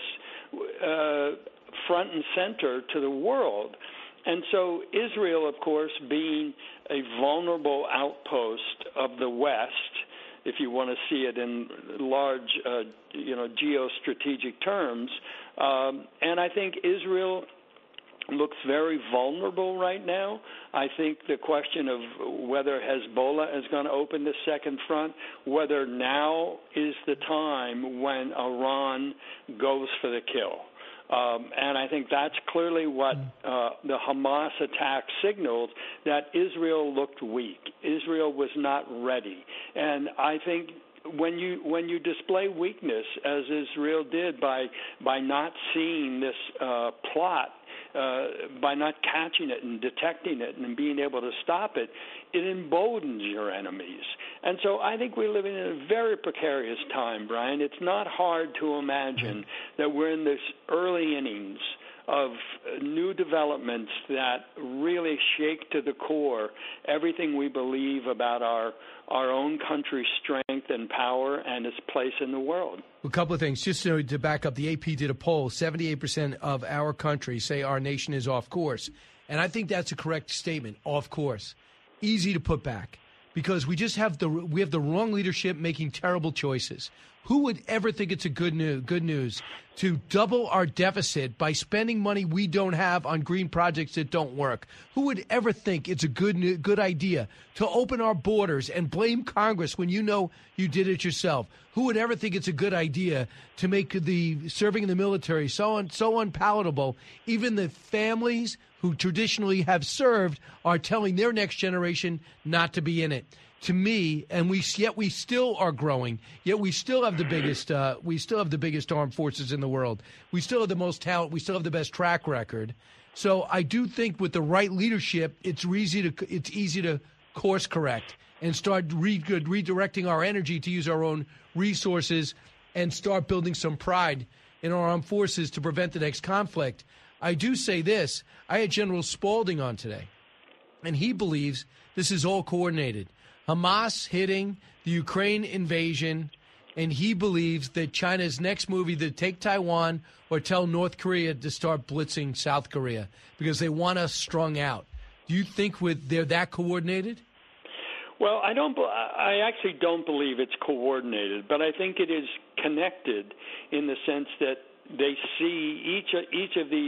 uh, front and center to the world. And so Israel, of course, being a vulnerable outpost of the West, if you want to see it in large, uh, you know, geostrategic terms, um, and I think Israel looks very vulnerable right now. I think the question of whether Hezbollah is going to open the second front, whether now is the time when Iran goes for the kill. Um, and I think that's clearly what uh, the Hamas attack signaled, that Israel looked weak. Israel was not ready. And I think when you when you display weakness, as Israel did by by not seeing this uh, plot, uh, by not catching it and detecting it and being able to stop it, it emboldens your enemies. And so I think we're living in a very precarious time, Brian. It's not hard to imagine that we're in this early innings of new developments that really shake to the core everything we believe about our our own country's strength and power and its place in the world. A couple of things. Just so to back up, the A P did a poll. seventy-eight percent of our country say our nation is off course. And I think that's a correct statement, off course. Easy to put back, because we just have the we have the wrong leadership making terrible choices. Who would ever think it's a good news, good news to double our deficit by spending money we don't have on green projects that don't work? Who would ever think it's a good good idea to open our borders and blame Congress when you know you did it yourself? Who would ever think it's a good idea to make the serving in the military so un, so unpalatable? Even the families who traditionally have served are telling their next generation not to be in it. To me, and we yet we still are growing. Yet we still have the biggest. Uh, we still have the biggest armed forces in the world. We still have the most talent. We still have the best track record. So I do think with the right leadership, it's easy to it's easy to course correct and start re- redirecting our energy to use our own resources and start building some pride in our armed forces to prevent the next conflict. I do say this. I had General Spaulding on today, and he believes this is all coordinated. Hamas hitting the Ukraine invasion, and he believes that China's next move either take Taiwan or tell North Korea to start blitzing South Korea because they want us strung out. Do you think with they're that coordinated? Well, I don't. I actually don't believe it's coordinated, but I think it is connected in the sense that they see each each of these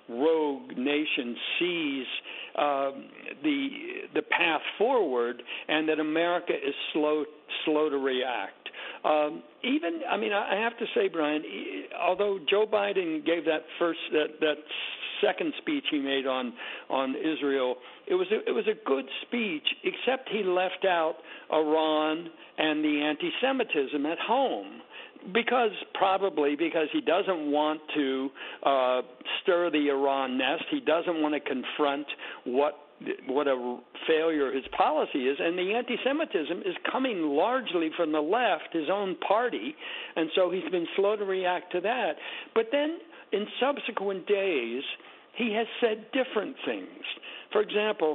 rogue nation sees um, the the path forward, and that America is slow slow to react. Um, even, I mean, I have to say, Brian, although Joe Biden gave that first that that second speech he made on on Israel, it was a, it was a good speech, except he left out Iran and the anti-Semitism at home. Because probably because he doesn't want to uh, stir the Iran nest. He doesn't want to confront what what a failure his policy is. And the anti-Semitism is coming largely from the left, his own party, and so he's been slow to react to that. But then in subsequent days, he has said different things. For example,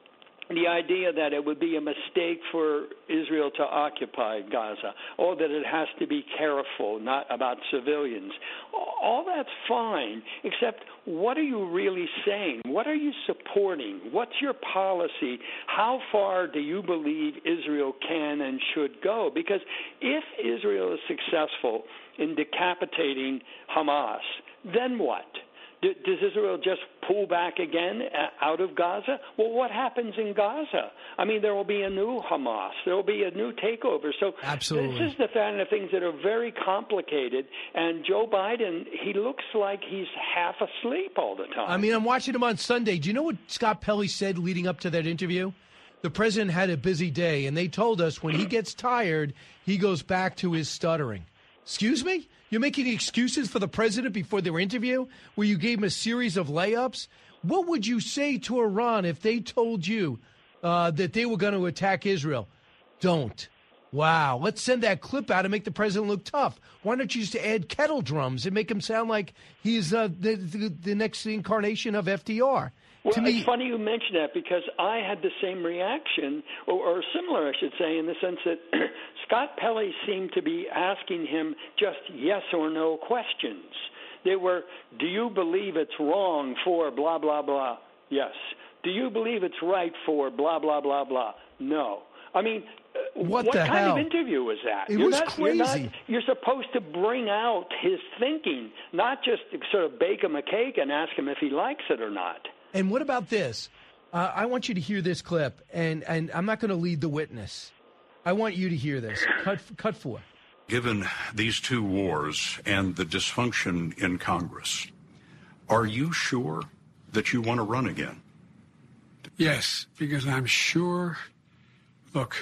the idea that it would be a mistake for Israel to occupy Gaza, or that it has to be careful, not about civilians. All that's fine, except what are you really saying? What are you supporting? What's your policy? How far do you believe Israel can and should go? Because if Israel is successful in decapitating Hamas, then what? Does Israel just pull back again out of Gaza? Well, what happens in Gaza? I mean, there will be a new Hamas. There will be a new takeover. So Absolutely. This is the kind of things that are very complicated. And Joe Biden, he looks like he's half asleep all the time. I mean, I'm watching him on Sunday. Do you know what Scott Pelley said leading up to that interview? The president had a busy day, and they told us when he gets tired, he goes back to his stuttering. Excuse me? You're making excuses for the president before their interview where you gave him a series of layups? What would you say to Iran if they told you uh, that they were going to attack Israel? Don't. Wow. Let's send that clip out and make the president look tough. Why don't you just add kettle drums and make him sound like he's uh, the, the, the next incarnation of F D R? Well, to me, it's funny you mention that because I had the same reaction, or, or similar, I should say, in the sense that Scott Pelley seemed to be asking him just yes or no questions. They were, do you believe it's wrong for blah, blah, blah? Yes. Do you believe it's right for blah, blah, blah, blah? No. I mean, what, what the kind hell? of interview was that? It you're was not, crazy. You're, not, you're supposed to bring out his thinking, not just sort of bake him a cake and ask him if he likes it or not. And what about this? Uh, I want you to hear this clip, and, and I'm not going to lead the witness. I want you to hear this. Cut, cut four. Given these two wars and the dysfunction in Congress, are you sure that you want to run again? Yes, because I'm sure. Look,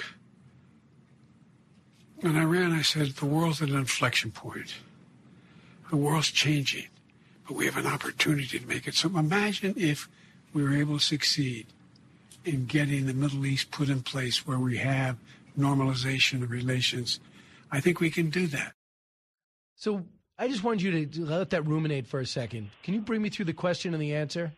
when I ran, I said the world's at an inflection point. The world's changing, but we have an opportunity to make it. So imagine if we were able to succeed in getting the Middle East put in place where we have normalization of relations. I think we can do that. So I just wanted you to let that ruminate for a second. Can you bring me through the question and the answer?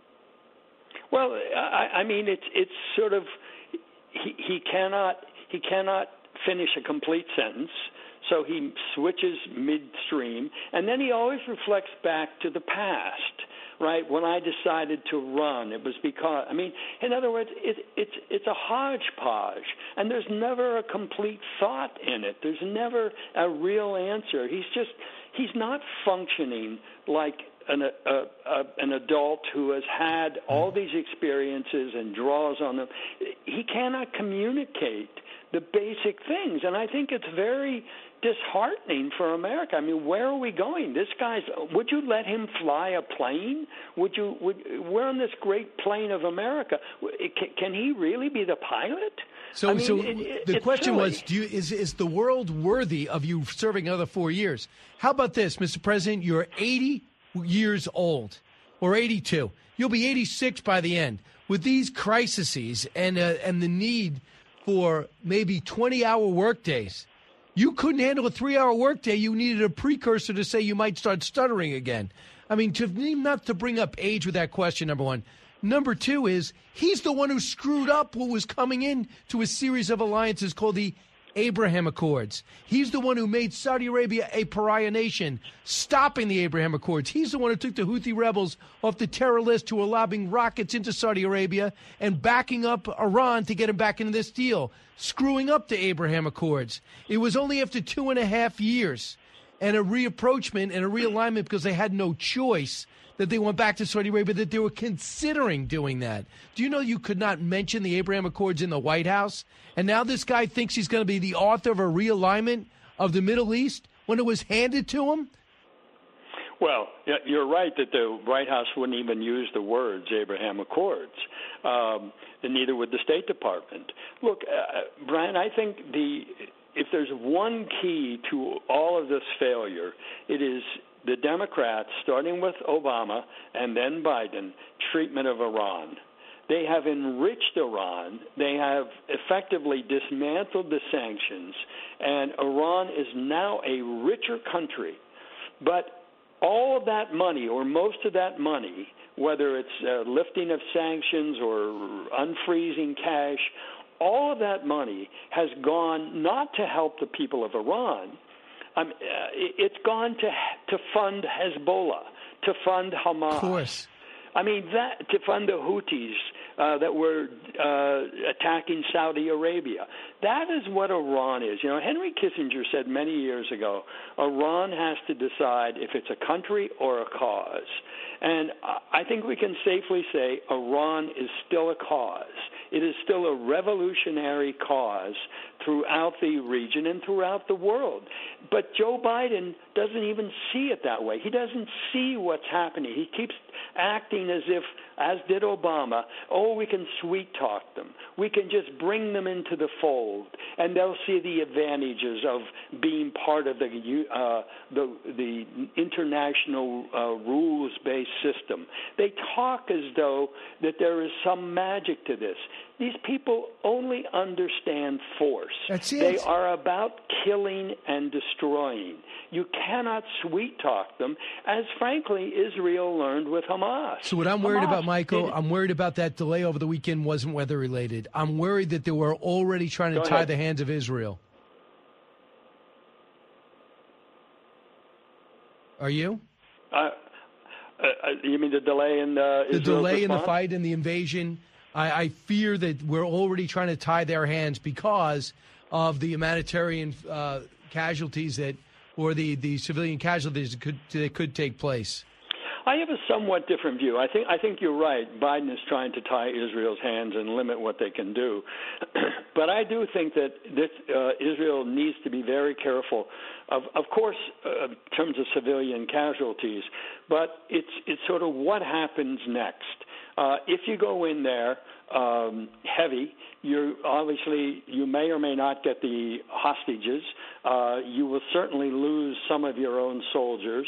Well, I, I mean, it's it's sort of he, he cannot he cannot finish a complete sentence, so he switches midstream, and then he always reflects back to the past. Right, when I decided to run, it was because, I mean, in other words, it, it's it's a hodgepodge, and there's never a complete thought in it. There's never a real answer. He's just, he's not functioning like an, a, a, an adult who has had all these experiences and draws on them. He cannot communicate the basic things, and I think it's very disheartening for America. I mean, where are we going? This guy's, would you let him fly a plane? Would you, would, we're on this great plane of America. Can, can he really be the pilot? So, I mean, so it, it, the question silly. was, do you, is, is the world worthy of you serving another four years? How about this, Mister President? You're eighty years old, or eighty-two. You'll be eighty-six by the end. With these crises and, uh, and the need for maybe twenty-hour workdays, you couldn't handle a three-hour workday. You needed a precursor to say you might start stuttering again. I mean, to not to bring up age with that question, number one. Number two is he's the one who screwed up what was coming in to a series of alliances called the Abraham Accords. He's the one who made Saudi Arabia a pariah nation, stopping the Abraham Accords. He's the one who took the Houthi rebels off the terror list who were lobbing rockets into Saudi Arabia and backing up Iran to get him back into this deal, screwing up the Abraham Accords. It was only after two and a half years and a reapproachment and a realignment because they had no choice that they went back to Saudi Arabia, that they were considering doing that. Do you know you could not mention the Abraham Accords in the White House? And now this guy thinks he's going to be the author of a realignment of the Middle East when it was handed to him? Well, you're right that the White House wouldn't even use the words Abraham Accords, um, and neither would the State Department. Look, uh, Brian, I think the if there's one key to all of this failure, it is the Democrats, starting with Obama and then Biden, treatment of Iran. They have enriched Iran. They have effectively dismantled the sanctions, and Iran is now a richer country. But all of that money, or most of that money, whether it's uh, lifting of sanctions or unfreezing cash, all of that money has gone not to help the people of Iran. Um, uh, it's gone to to fund Hezbollah, to fund Hamas. Of course. I mean, that to fund the Houthis uh, that were uh, attacking Saudi Arabia. That is what Iran is. You know, Henry Kissinger said many years ago, Iran has to decide if it's a country or a cause. And I think we can safely say Iran is still a cause. It is still a revolutionary cause throughout the region and throughout the world. But Joe Biden doesn't even see it that way. He doesn't see what's happening. He keeps acting as if, as did Obama, oh, we can sweet-talk them. We can just bring them into the fold, and they'll see the advantages of being part of the uh, the, the international uh, rules-based system. They talk as though that there is some magic to this. These people only understand force. That's it. They are about killing and destroying. You cannot sweet-talk them, as, frankly, Israel learned with Hamas. So what I'm worried Hamas about, Michael, did- I'm worried about that delay over the weekend wasn't weather-related. I'm worried that they were already trying to Go tie ahead. the hands of Israel. Are you? Uh, uh, you mean the delay in uh, The Israel's delay in the response? fight and the invasion, I, I fear that we're already trying to tie their hands because of the humanitarian uh, casualties that, or the, the civilian casualties that could, that could take place. I have a somewhat different view. I think I think you're right. Biden is trying to tie Israel's hands and limit what they can do. But I do think that this, uh, Israel needs to be very careful of, of course, uh, in terms of civilian casualties, but it's it's sort of what happens next. Uh, if you go in there um, heavy, you obviously you may or may not get the hostages. Uh, you will certainly lose some of your own soldiers.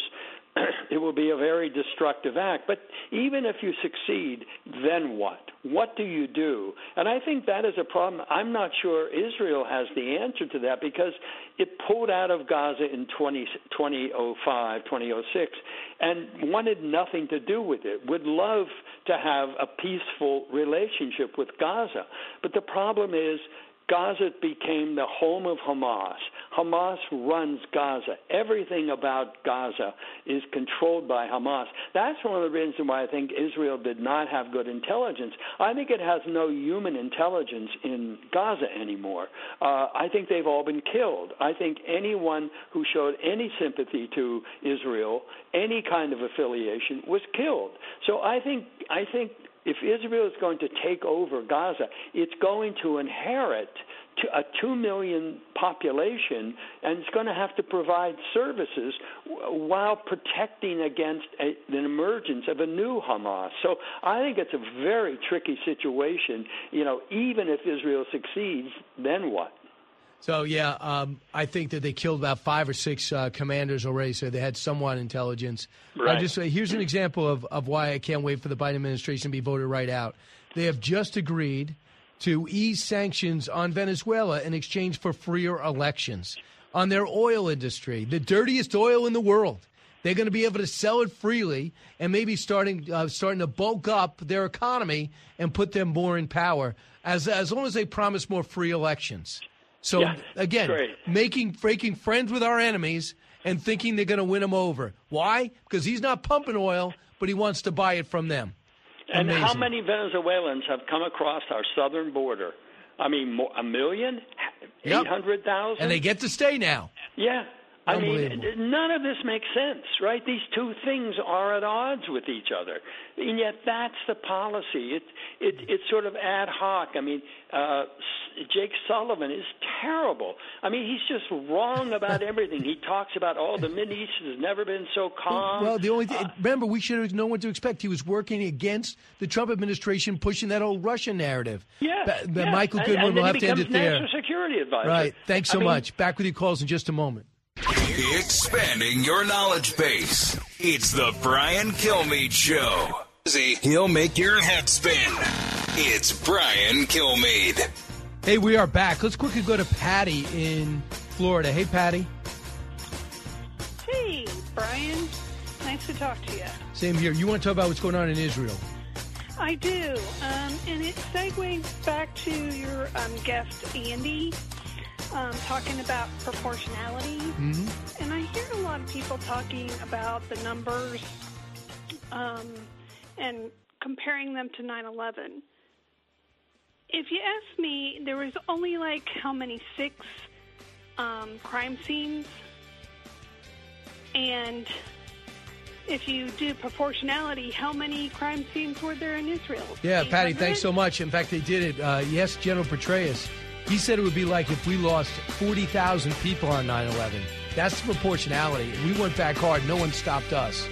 It will be a very destructive act. But even if you succeed, then what? What do you do? And I think that is a problem. I'm not sure Israel has the answer to that because it pulled out of Gaza in twenty oh five, twenty oh six, and wanted nothing to do with it, would love to have a peaceful relationship with Gaza. But the problem is Gaza became the home of Hamas. Hamas runs Gaza. Everything about Gaza is controlled by Hamas. That's one of the reasons why I think Israel did not have good intelligence. I think it has no human intelligence in Gaza anymore. Uh, I think they've all been killed. I think anyone who showed any sympathy to Israel, any kind of affiliation, was killed. So I think I think if Israel is going to take over Gaza, it's going to inherit a two million population, and it's going to have to provide services while protecting against a, an emergence of a new Hamas. So I think it's a very tricky situation. You know, even if Israel succeeds, then what? So, yeah, um, I think that they killed about five or six uh, commanders already, so they had somewhat intelligence. Right. I just uh, here's an example of, of why I can't wait for the Biden administration to be voted right out. They have just agreed to ease sanctions on Venezuela in exchange for freer elections. On their oil industry, the dirtiest oil in the world. They're going to be able to sell it freely and maybe starting uh, starting to bulk up their economy and put them more in power as as long as they promise more free elections. So, yeah, again, great. making making friends with our enemies and thinking they're going to win them over. Why? Because he's not pumping oil, but he wants to buy it from them. And Amazing. how many Venezuelans have come across our southern border? I mean, more, a million? Yep. eight hundred thousand? And they get to stay now. Yeah. I mean, none of this makes sense, right? These two things are at odds with each other, and yet that's the policy. It, it, it's sort of ad hoc. I mean, uh, Jake Sullivan is terrible. I mean, he's just wrong about everything. He talks about, oh, the Mideast has never been so calm. Well, the only thing, uh, remember, we should have known what to expect. He was working against the Trump administration, pushing that whole Russian narrative. Yes, ba- yes. Michael And- Goodwin and will then have he to end it becomes there. National Security Advisor. Right. Thanks so I mean, much. Back with your calls in just a moment. Expanding your knowledge base. It's the Brian Kilmeade Show. He'll make your head spin. It's Brian Kilmeade. Hey, we are back. Let's quickly go to Patty in Florida. Hey, Patty. Hey, Brian. Nice to talk to you. Same here. You want to talk about what's going on in Israel? I do. Um, and it segues back to your um, guest, Andy. Um, talking about proportionality. Mm-hmm. And I hear a lot of people talking about the numbers um, and comparing them to nine eleven. If you ask me, there was only like how many, six um, crime scenes? And if you do proportionality, how many crime scenes were there in Israel? Yeah, eight hundred? Patty, thanks so much. In fact, they did it. Uh, yes, General Petraeus. He said it would be like if we lost forty thousand people on nine eleven. That's the proportionality. We went back hard. No one stopped us.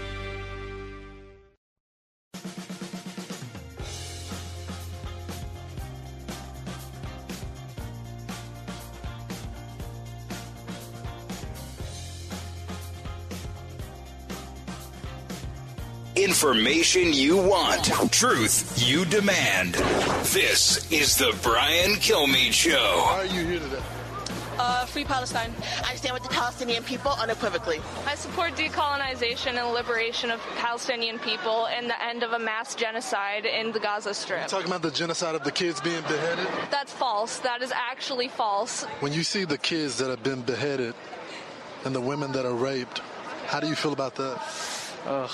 Information you want. Truth you demand. This is the Brian Kilmeade Show. Why are you here today? Uh, free Palestine. I stand with the Palestinian people unequivocally. I support decolonization and liberation of Palestinian people and the end of a mass genocide in the Gaza Strip. You're talking about the genocide of the kids being beheaded? That's false. That is actually false. When you see the kids that have been beheaded and the women that are raped, how do you feel about that? Ugh.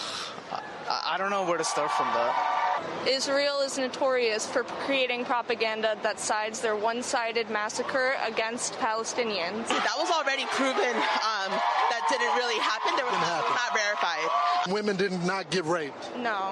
I, I don't know where to start from that. Israel is notorious for creating propaganda that sides their one-sided massacre against Palestinians. That was already proven um, that didn't really happen. There was not verified. Women did not get raped. No.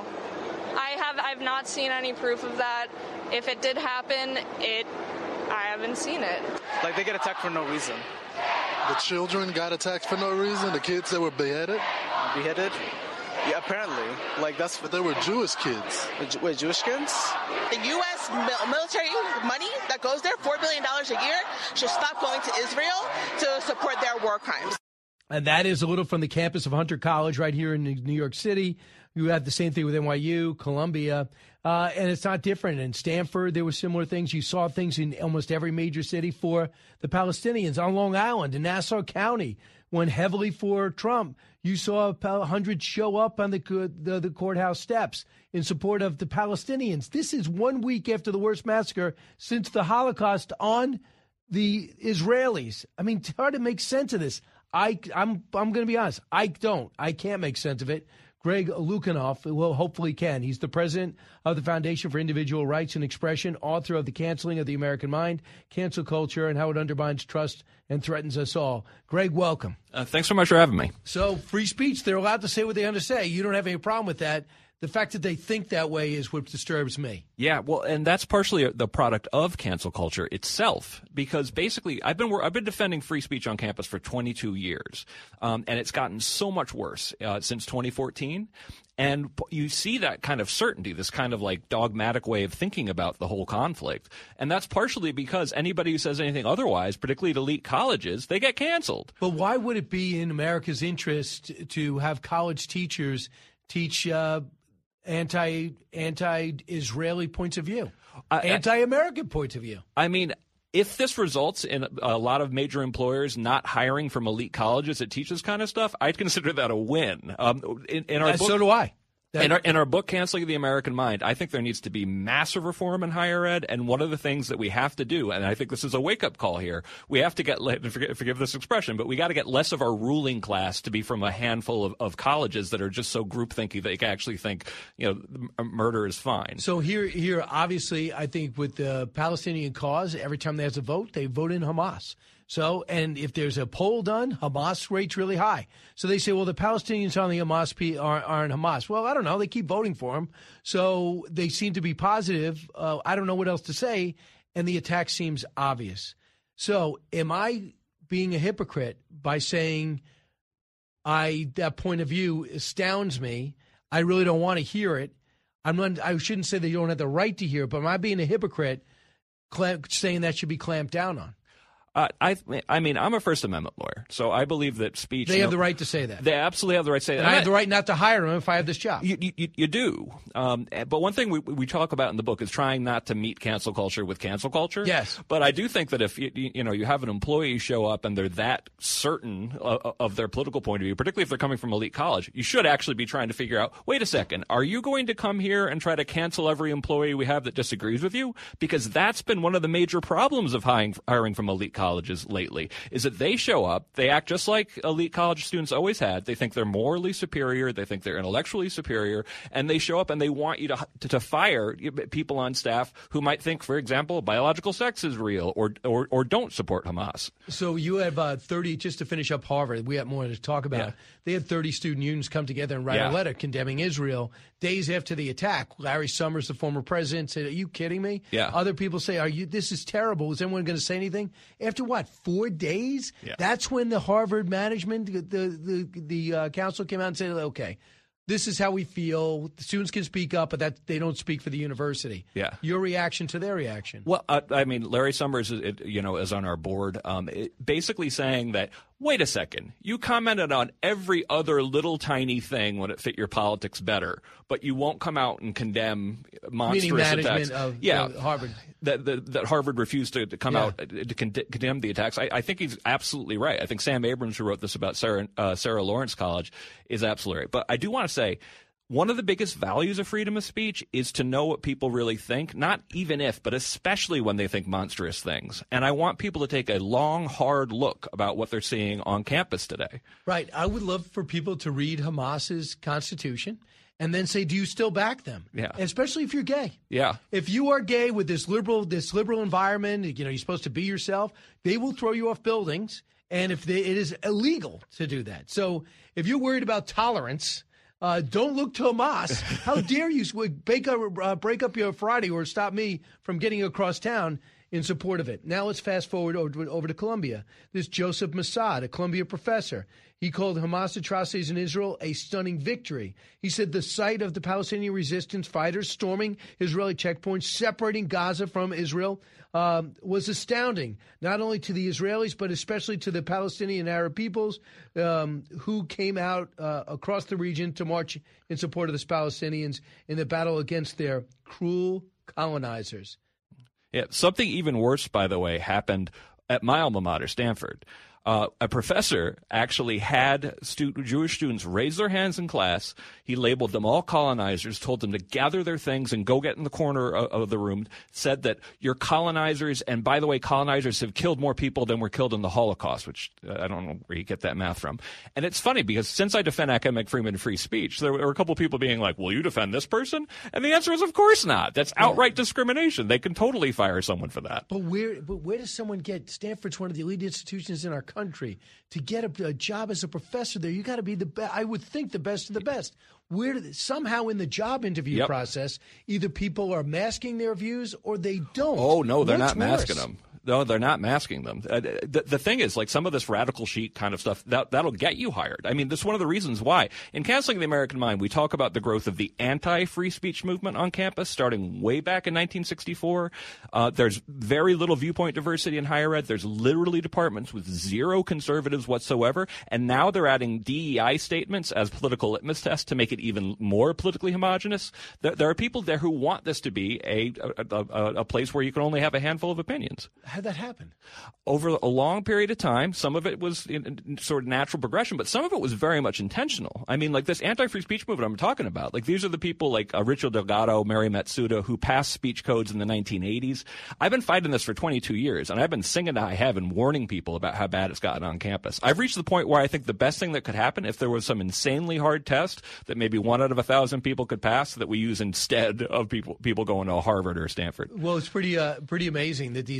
I have I've not seen any proof of that. If it did happen, it I haven't seen it. Like, they get attacked for no reason. The children got attacked for no reason? The kids that were beheaded? Beheaded? Yeah, apparently. Like, that's... But they were Jewish kids. Wait, Jewish kids? The U S mil- military money that goes there, four billion dollars a year, should stop going to Israel to support their war crimes. And that is a little from the campus of Hunter College right here in New York City. You have the same thing with N Y U, Columbia, uh, and it's not different. In Stanford, there were similar things. You saw things in almost every major city for the Palestinians. On Long Island, in Nassau County, went heavily for Trump. You saw hundreds show up on the, the the courthouse steps in support of the Palestinians. This is one week after the worst massacre since the Holocaust on the Israelis. I mean, it's hard to make sense of this. I, I'm I'm going to be honest. I don't. I can't make sense of it. Greg Lukianoff will hopefully can. He's the president of the Foundation for Individual Rights and Expression, author of The Canceling of the American Mind, Cancel Culture, and How It Undermines Trust and Threatens Us All. Greg, welcome. Uh, thanks so much for having me. So, free speech, they're allowed to say what they want to say. You don't have any problem with that. The fact that they think that way is what disturbs me. Yeah, well, and that's partially the product of cancel culture itself, because basically I've been I've been defending free speech on campus for twenty-two years, um, and it's gotten so much worse uh, since twenty fourteen. And you see that kind of certainty, this kind of like dogmatic way of thinking about the whole conflict. And that's partially because anybody who says anything otherwise, particularly at elite colleges, they get canceled. But why would it be in America's interest to have college teachers teach uh, anti anti-Israeli points of view, uh, anti-American points of view? I mean, if this results in a lot of major employers not hiring from elite colleges that teach this kind of stuff, I'd consider that a win. Um, in, in our uh, book, so do I. In our, in our book, Canceling the American Mind, I think there needs to be massive reform in higher ed, and one of the things that we have to do, and I think this is a wake-up call here, we have to get, forgive, forgive this expression, but we got to get less of our ruling class to be from a handful of, of colleges that are just so group-thinky that they can actually think, you know, murder is fine. So here, here, obviously, I think with the Palestinian cause, every time there's a vote, they vote in Hamas. So, and if there's a poll done, Hamas rate's really high. So they say, well, the Palestinians on the Hamas P aren't, aren't Hamas. Well, I don't know. They keep voting for them. So they seem to be positive. Uh, I don't know what else to say. And the attack seems obvious. So am I being a hypocrite by saying I that point of view astounds me? I really don't want to hear it. I'm not, I shouldn't say that you don't have the right to hear it, but am I being a hypocrite clamp, saying that should be clamped down on? Uh, I I mean, I'm a First Amendment lawyer, so I believe that speech... They have know, the right to say that. They absolutely have the right to say and that. I have the right not to hire them if I have this job. You, you, you do. Um, but one thing we, we talk about in the book is trying not to meet cancel culture with cancel culture. Yes. But I do think that if you, you know, you have an employee show up and they're that certain of, of their political point of view, particularly if they're coming from elite college, you should actually be trying to figure out, wait a second, are you going to come here and try to cancel every employee we have that disagrees with you? Because that's been one of the major problems of hiring, hiring from elite colleges lately. Is that they show up, they act just like elite college students always had. They think they're morally superior, they think they're intellectually superior, and they show up and they want you to to, to fire people on staff who might think, for example, biological sex is real or or, or don't support Hamas. So you have uh, thirty, just to finish up Harvard, we have more to talk about. Yeah. They had thirty student unions come together and write Yeah. a letter condemning Israel days after the attack. Larry Summers, the former president, said, are you kidding me? Yeah. Other people say, "Are you? This is terrible. Is anyone going to say anything?" After what, four days? Yeah. That's when the Harvard management, the the the, the uh, council came out and said, okay, this is how we feel. The students can speak up, but that they don't speak for the university. Yeah. Your reaction to their reaction? Well, uh, I mean, Larry Summers, it, you know, is on our board, um, it, basically saying that, wait a second, you commented on every other little tiny thing when it fit your politics better, but you won't come out and condemn monstrous Meaning management attacks. of yeah, uh, Harvard. That, that, that Harvard refused to, to come Yeah. out to condemn the attacks. I, I think he's absolutely right. I think Sam Abrams, who wrote this about Sarah, uh, Sarah Lawrence College, is absolutely right. But I do want to say, one of the biggest values of freedom of speech is to know what people really think, not even if, but especially when they think monstrous things. And I want people to take a long, hard look about what they're seeing on campus today. Right. I would love for people to read Hamas's constitution and then say, do you still back them? Yeah. Especially if you're gay. Yeah. If you are gay with this liberal this liberal environment, you know, you're supposed to be yourself, they will throw you off buildings. And if they, it is illegal to do that. So if you're worried about tolerance, uh, don't look to Hamas. How dare you break up, uh, break up your Friday or stop me from getting across town in support of it. Now let's fast forward over to, over to Columbia. This Joseph Massad, a Columbia professor, he called Hamas atrocities in Israel a stunning victory. He said the sight of the Palestinian resistance fighters storming Israeli checkpoints, separating Gaza from Israel, um, was astounding, not only to the Israelis, but especially to the Palestinian Arab peoples um, who came out uh, across the region to march in support of the Palestinians in the battle against their cruel colonizers. Yeah, something even worse, by the way, happened at my alma mater, Stanford. Uh, a professor actually had stu- Jewish students raise their hands in class. He labeled them all colonizers, told them to gather their things and go get in the corner of, of the room, said that you're colonizers, and by the way, colonizers have killed more people than were killed in the Holocaust, which uh, I don't know where you get that math from. And it's funny because since I defend academic freedom and free speech, there were a couple of people being like, will you defend this person? And the answer is, of course not. That's outright yeah. discrimination. They can totally fire someone for that. But where, but where does someone get, Stanford's one of the elite institutions in our country, to get a, a job as a professor there, you got to be the best. I would think the best of the best. Where did, somehow in the job interview yep. process, either people are masking their views or they don't. Oh no, they're What's not masking worse? them. No, they're not masking them. Uh, the, the thing is, like some of this radical chic kind of stuff, that, that'll get you hired. I mean, this is one of the reasons why. In Canceling the American Mind, we talk about the growth of the anti-free speech movement on campus starting way back in nineteen sixty-four. Uh, there's very little viewpoint diversity in higher ed. There's literally departments with zero conservatives whatsoever. And now they're adding D E I statements as political litmus tests to make it even more politically homogenous. There, there are people there who want this to be a, a, a, a place where you can only have a handful of opinions. How'd that happen? Over a long period of time, some of it was in, in sort of natural progression, but some of it was very much intentional. I mean, like this anti-free speech movement I'm talking about, like these are the people like uh, Richard Delgado, Mary Matsuda, who passed speech codes in the nineteen eighties. I've been fighting this for twenty-two years, and I've been singing to high heaven, warning people about how bad it's gotten on campus. I've reached the point where I think the best thing that could happen, if there was some insanely hard test that maybe one out of a thousand people could pass, that we use instead of people people going to Harvard or Stanford. Well, it's pretty uh, pretty amazing that these hard institutions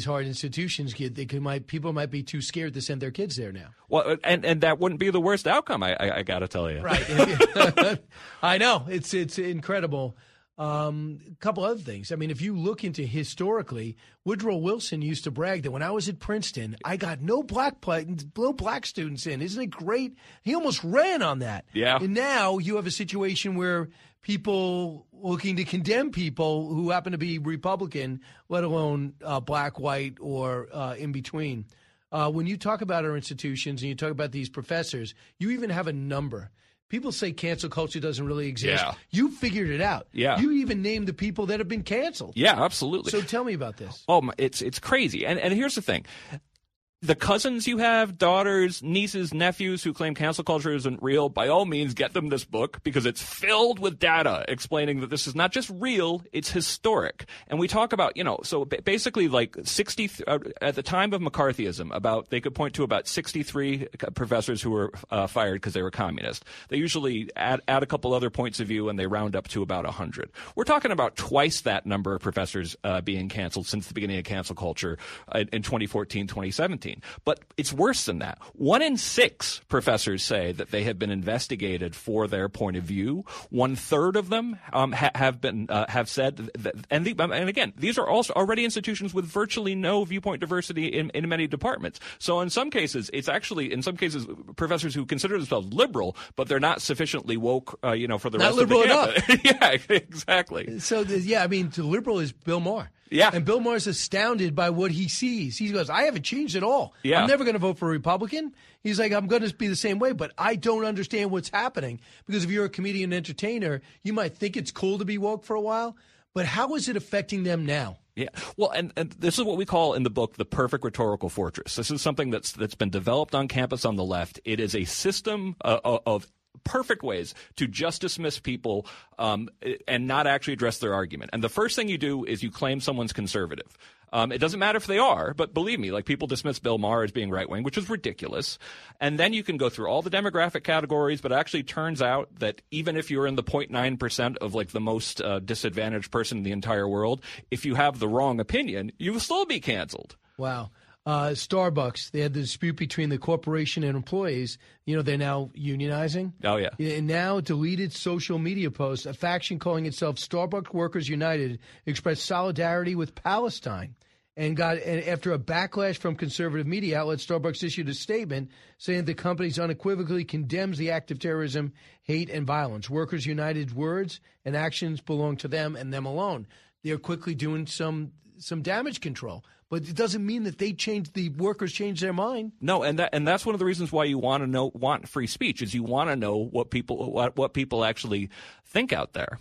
institutions, kid, they could might people might be too scared to send their kids there now. Well, and and that wouldn't be the worst outcome. I I, I got to tell you. Right. I know it's it's incredible. Um, a couple other things. I mean, if you look into historically, Woodrow Wilson used to brag that when I was at Princeton, I got no black no black students in. Isn't it great? He almost ran on that. Yeah. And now you have a situation where people looking to condemn people who happen to be Republican, let alone uh, black, white, or uh, in between. Uh, when you talk about our institutions and you talk about these professors, you even have a number. People say cancel culture doesn't really exist. Yeah. You figured it out. Yeah. You even named the people that have been canceled. Yeah, absolutely. So tell me about this. Oh, my, it's it's crazy. And and here's the thing. The cousins you have, daughters, nieces, nephews who claim cancel culture isn't real, by all means, get them this book because it's filled with data explaining that this is not just real, it's historic. And we talk about, you know, so basically like sixty, uh, at the time of McCarthyism, about they could point to about sixty-three professors who were uh, fired because they were communist. They usually add, add a couple other points of view and they round up to about one hundred. We're talking about twice that number of professors uh, being canceled since the beginning of cancel culture uh, in twenty fourteen, twenty seventeen. But it's worse than that. One in six professors say that they have been investigated for their point of view. One third of them um, ha- have been uh, have said that, and the, and again, these are also already institutions with virtually no viewpoint diversity in, in many departments. So in some cases, it's actually in some cases professors who consider themselves liberal, but they're not sufficiently woke, uh, you know, for the Not rest of the liberal campus. Yeah, exactly. So, the, yeah, I mean, the liberal is Bill Maher. Yeah. And Bill Maher's astounded by what he sees. He goes, I haven't changed at all. Yeah. I'm never going to vote for a Republican. He's like, I'm going to be the same way, but I don't understand what's happening. Because if you're a comedian entertainer, you might think it's cool to be woke for a while, but how is it affecting them now? Yeah. Well, and, and this is what we call in the book the perfect rhetorical fortress. This is something that's that's been developed on campus on the left. It is a system uh, of perfect ways to just dismiss people um, and not actually address their argument. And the first thing you do is you claim someone's conservative. Um, it doesn't matter if they are, but believe me, like people dismiss Bill Maher as being right-wing, which is ridiculous. And then you can go through all the demographic categories, but it actually turns out that even if you're in the zero point nine percent of like the most uh, disadvantaged person in the entire world, if you have the wrong opinion, you will still be canceled. Wow. Uh, Starbucks, they had the dispute between the corporation and employees. You know, they're now unionizing. Oh, yeah. And now deleted social media posts. A faction calling itself Starbucks Workers United expressed solidarity with Palestine. And got and after a backlash from conservative media outlets, Starbucks issued a statement saying the company unequivocally condemns the act of terrorism, hate, and violence. Workers United's words and actions belong to them and them alone. They're quickly doing some some damage control. But it doesn't mean that they change the workers change their mind. No, and that and that's one of the reasons why you want to know want free speech is you want to know what people what, what people actually think out there.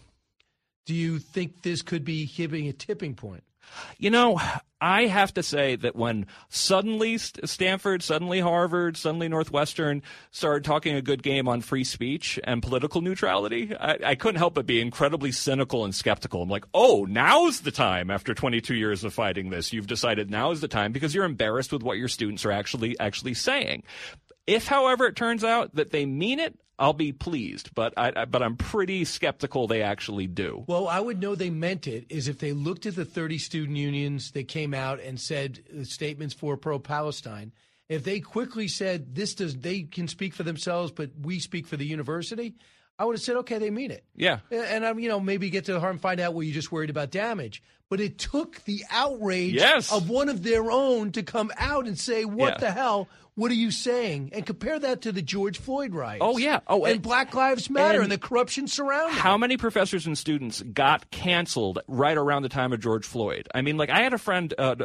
Do you think this could be hitting a tipping point? You know, I have to say that when suddenly Stanford, suddenly Harvard, suddenly Northwestern started talking a good game on free speech and political neutrality, I, I couldn't help but be incredibly cynical and skeptical. I'm like, oh, now's the time after twenty-two years of fighting this. You've decided now is the time because you're embarrassed with what your students are actually actually saying. If, however, it turns out that they mean it, I'll be pleased, but I, I but I'm pretty skeptical they actually do. Well, I would know they meant it is if they looked at the thirty student unions that came out and said statements for pro-Palestine. If they quickly said this does they can speak for themselves, but we speak for the university, I would have said, okay, they mean it. Yeah. And I'm, you know, maybe get to the heart and find out where you're just worried about damage. But it took the outrage yes. of one of their own to come out and say, what yeah. the hell? What are you saying? And compare that to the George Floyd riots. Oh, yeah. Oh, and, and Black Lives Matter and, and the corruption surrounding How it. many professors and students got canceled right around the time of George Floyd? I mean, like, I had a friend, uh,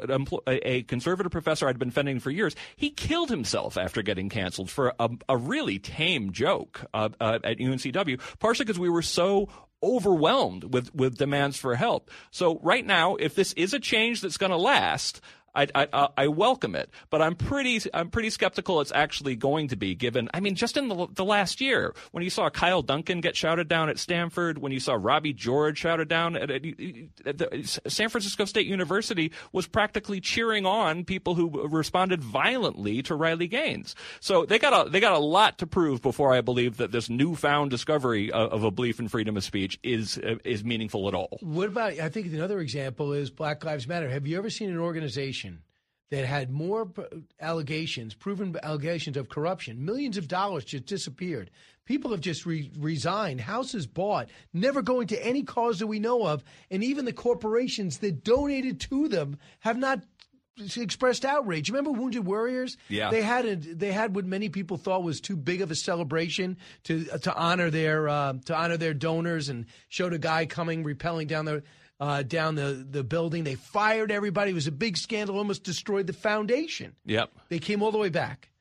a conservative professor I'd been defending for years. He killed himself after getting canceled for a, a really tame joke uh, uh, at U N C W, partially because we were so overwhelmed with, with demands for help. So right now, if this is a change that's going to last, I, I, I welcome it, but I'm pretty I'm pretty skeptical it's actually going to be given. I mean, just in the, the last year, when you saw Kyle Duncan get shouted down at Stanford, when you saw Robbie George shouted down at, at, at the, San Francisco State University was practically cheering on people who responded violently to Riley Gaines. So they got a they got a lot to prove before I believe that this newfound discovery of, of a belief in freedom of speech is uh, is meaningful at all. What about? I think another example is Black Lives Matter. Have you ever seen an organization that had more allegations, proven allegations of corruption. Millions of dollars just disappeared. People have just re- resigned. Houses bought, never going to any cause that we know of. And even the corporations that donated to them have not expressed outrage. Remember Wounded Warriors? Yeah. They had a, they had what many people thought was too big of a celebration to to honor their uh, to honor their donors, and showed a guy coming rappelling down the uh, down the, the building. They fired everybody. It was a big scandal, almost destroyed the foundation. Yep. They came all the way back.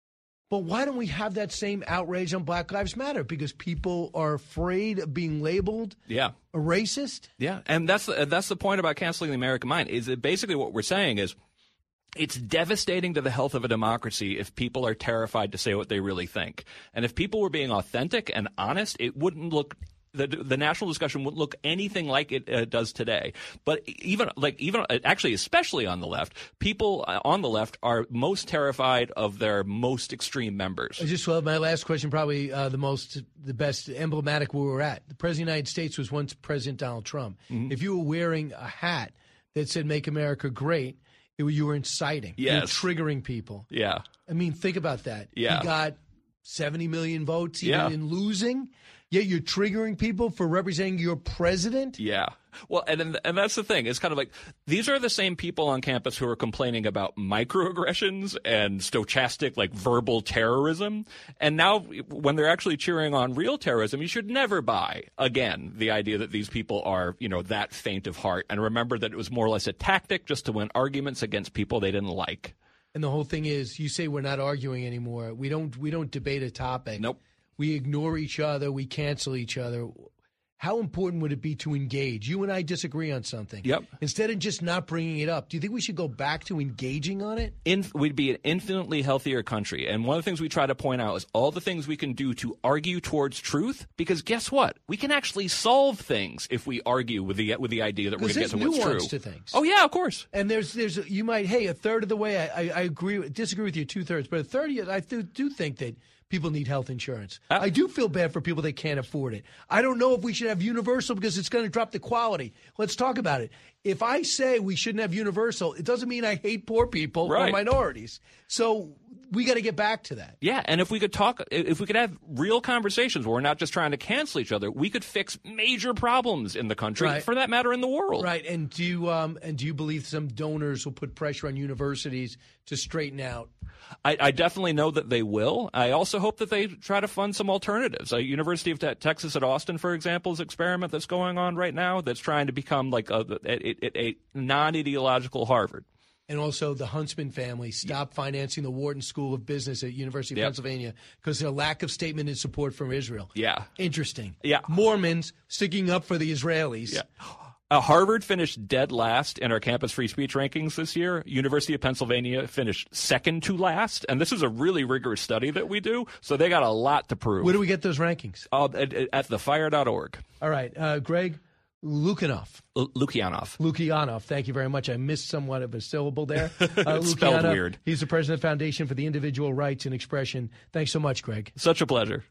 But why don't we have that same outrage on Black Lives Matter? Because people are afraid of being labeled Yeah. a racist? Yeah, and that's the, that's the point about canceling the American mind, is that basically what we're saying is it's devastating to the health of a democracy if people are terrified to say what they really think. And if people were being authentic and honest, it wouldn't look the the national discussion wouldn't look anything like it uh, does today. But even like even actually, especially on the left, people on the left are most terrified of their most extreme members. I just love my last question, probably uh, the most, the best emblematic where we're at. The President of the United States was once President Donald Trump. Mm-hmm. If you were wearing a hat that said "Make America Great," it, you were inciting. Yes. You were triggering people. Yeah. I mean, think about that. Yeah. He got seventy million votes even Yeah. in losing, yet you're triggering people for representing your president? Yeah. Well, and and that's the thing. It's kind of like these are the same people on campus who are complaining about microaggressions and stochastic, like verbal terrorism. And now when they're actually cheering on real terrorism, you should never buy, again, the idea that these people are, you know, that faint of heart. And remember that it was more or less a tactic just to win arguments against people they didn't like. And the whole thing is, you say we're not arguing anymore. We don't we don't debate a topic. Nope. We ignore each other. We cancel each other. How important would it be to engage? You and I disagree on something. Yep. Instead of just not bringing it up, do you think we should go back to engaging on it? In, we'd be an infinitely healthier country. And one of the things we try to point out is all the things we can do to argue towards truth. Because guess what? We can actually solve things if we argue with the with the idea that we're going to get to what's true. There's nuance to things. Oh yeah, of course. And there's there's you might hey a third of the way I, I, I agree disagree with you two thirds, but a third of you, I do, do think that people need health insurance. I do feel bad for people that can't afford it. I don't know if we should have universal because it's going to drop the quality. Let's talk about it. If I say we shouldn't have universal, it doesn't mean I hate poor people Right. or minorities. So we got to get back to that. Yeah, and if we could talk, if we could have real conversations where we're not just trying to cancel each other, we could fix major problems in the country, Right. for that matter, in the world. Right. And do you um and do you believe some donors will put pressure on universities to straighten out? I, I definitely know that they will. I also hope that they try to fund some alternatives. Uh, University of Te- Texas at Austin, for example, is an experiment that's going on right now that's trying to become like a, a, a, a non-ideological Harvard. And also the Huntsman family stopped financing the Wharton School of Business at University of Yep. Pennsylvania because of their lack of statement in support from Israel. Yeah. Interesting. Yeah. Mormons sticking up for the Israelis. Yeah. Uh, Harvard finished dead last in our campus free speech rankings this year. University of Pennsylvania finished second to last. And this is a really rigorous study that we do, so they got a lot to prove. Where do we get those rankings? Uh, at, at the fire dot org. All right. Uh, Greg Lukianoff. L- Lukianoff. Lukianoff. Thank you very much. I missed somewhat of a syllable there. Uh, It's spelled Lukianoff, weird. He's the president of the Foundation for the Individual Rights and Expression. Thanks so much, Greg. Such a pleasure.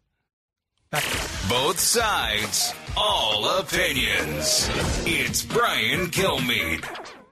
Both sides, all opinions. It's Brian Kilmeade.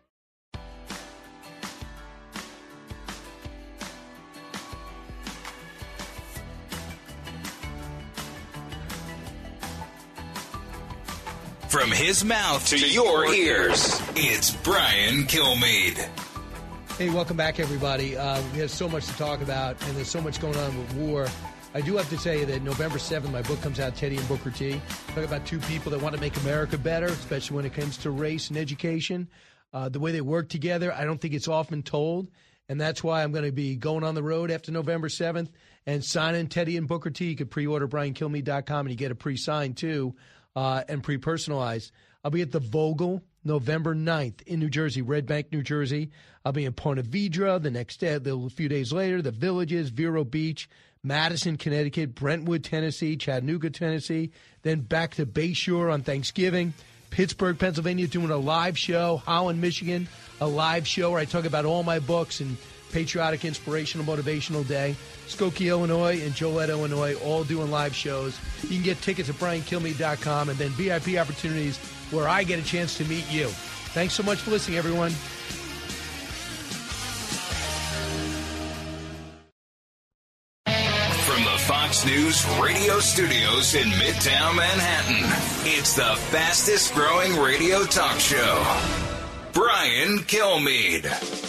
From his mouth to your ears, it's Brian Kilmeade. Hey, welcome back, everybody. Uh, we have so much to talk about, and there's so much going on with war. I do have to tell you that November seventh, my book comes out, Teddy and Booker T. Talk about two people that want to make America better, especially when it comes to race and education. Uh, the way they work together, I don't think it's often told, and that's why I'm going to be going on the road after November seventh and signing Teddy and Booker T. You can pre-order brian kilmeade dot com, and you get a pre-signed, too, uh, and pre-personalized. I'll be at the Vogel November ninth in New Jersey, Red Bank, New Jersey. I'll be in Ponte Vedra the next day, a few days later, the Villages, Vero Beach, Madison, Connecticut, Brentwood, Tennessee, Chattanooga, Tennessee, then back to Bayshore on Thanksgiving, Pittsburgh, Pennsylvania, doing a live show, Holland, Michigan, a live show where I talk about all my books and patriotic, inspirational, motivational day. Skokie, Illinois, and Joliet, Illinois, all doing live shows. You can get tickets at brian kilmeade dot com, and then V I P opportunities where I get a chance to meet you. Thanks so much for listening, everyone. From the Fox News radio studios in Midtown Manhattan, it's the fastest growing radio talk show. Brian Kilmeade.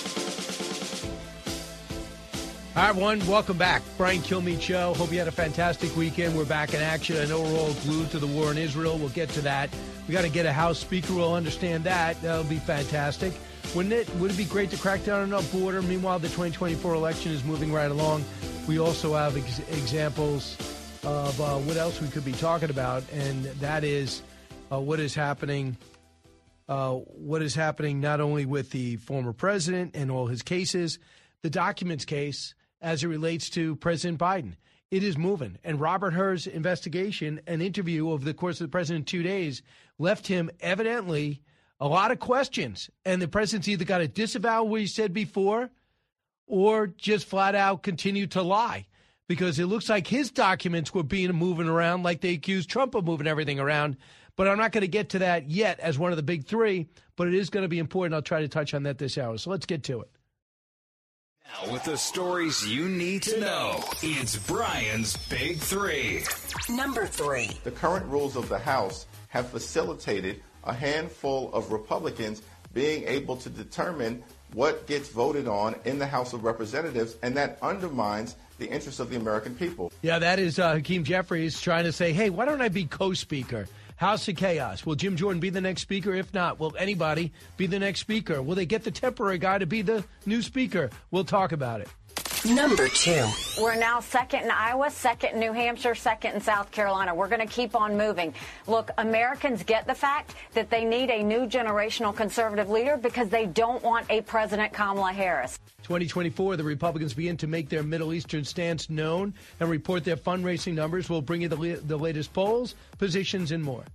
Hi, everyone. Welcome back. Brian Kilmeade Show. Hope you had a fantastic weekend. We're back in action. I know we're all glued to the war in Israel. We'll get to that. We got to get a House Speaker who will understand that. That'll be fantastic. Wouldn't it? Would it be great to crack down on our border? Meanwhile, the twenty twenty-four election is moving right along. We also have ex- examples of uh, what else we could be talking about, and that is uh, what is happening. Uh, what is happening not only with the former president and all his cases, the documents case as it relates to President Biden. It is moving. And Robert Hur's investigation, an interview over the course of the president in two days, left him evidently a lot of questions. And the president's either got to disavow what he said before or just flat out continue to lie. Because it looks like his documents were being moving around like they accused Trump of moving everything around. But I'm not going to get to that yet as one of the big three. But it is going to be important. I'll try to touch on that this hour. So let's get to it. Now, with the stories you need to know, it's Brian's Big Three. Number three. The current rules of the House have facilitated a handful of Republicans being able to determine what gets voted on in the House of Representatives, and that undermines the interests of the American people. Yeah, that is uh, Hakeem Jeffries trying to say, hey, why don't I be co-speaker? House of Chaos. Will Jim Jordan be the next speaker? If not, will anybody be the next speaker? Will they get the temporary guy to be the new speaker? We'll talk about it. Number two. We're now second in Iowa, second in New Hampshire, second in South Carolina. We're going to keep on moving. Look, Americans get the fact that they need a new generational conservative leader because they don't want a President Kamala Harris. twenty twenty-four, the Republicans begin to make their Middle Eastern stance known and report their fundraising numbers. We'll bring you the, la- the latest polls, positions, and more.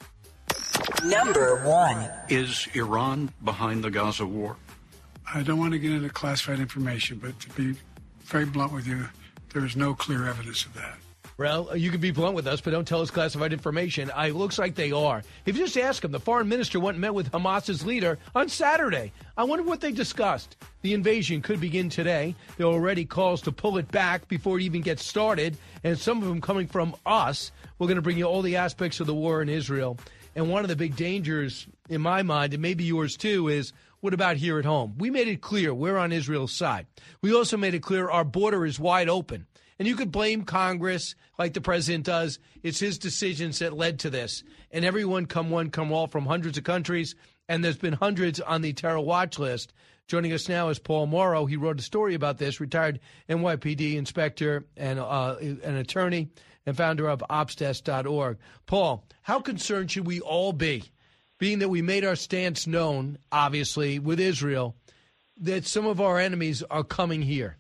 Number one. Is Iran behind the Gaza war? I don't want to get into classified information, but to be very blunt with you, there is no clear evidence of that. Well, you can be blunt with us, but don't tell us classified information. It looks like they are. If you just ask them, the foreign minister went and met with Hamas's leader on Saturday. I wonder what they discussed. The invasion could begin today. There are already calls to pull it back before it even gets started, and some of them coming from us. We're going to bring you all the aspects of the war in Israel. And one of the big dangers, in my mind, and maybe yours too, is what about here at home? We made it clear we're on Israel's side. We also made it clear our border is wide open. And you could blame Congress like the president does. It's his decisions that led to this. And everyone, come one, come all, from hundreds of countries. And there's been hundreds on the terror watch list. Joining us now is Paul Morrow. He wrote a story about this, retired N Y P D inspector and uh, an attorney and founder of Opsdesk dot org. Paul, how concerned should we all be, being that we made our stance known, obviously, with Israel, that some of our enemies are coming here?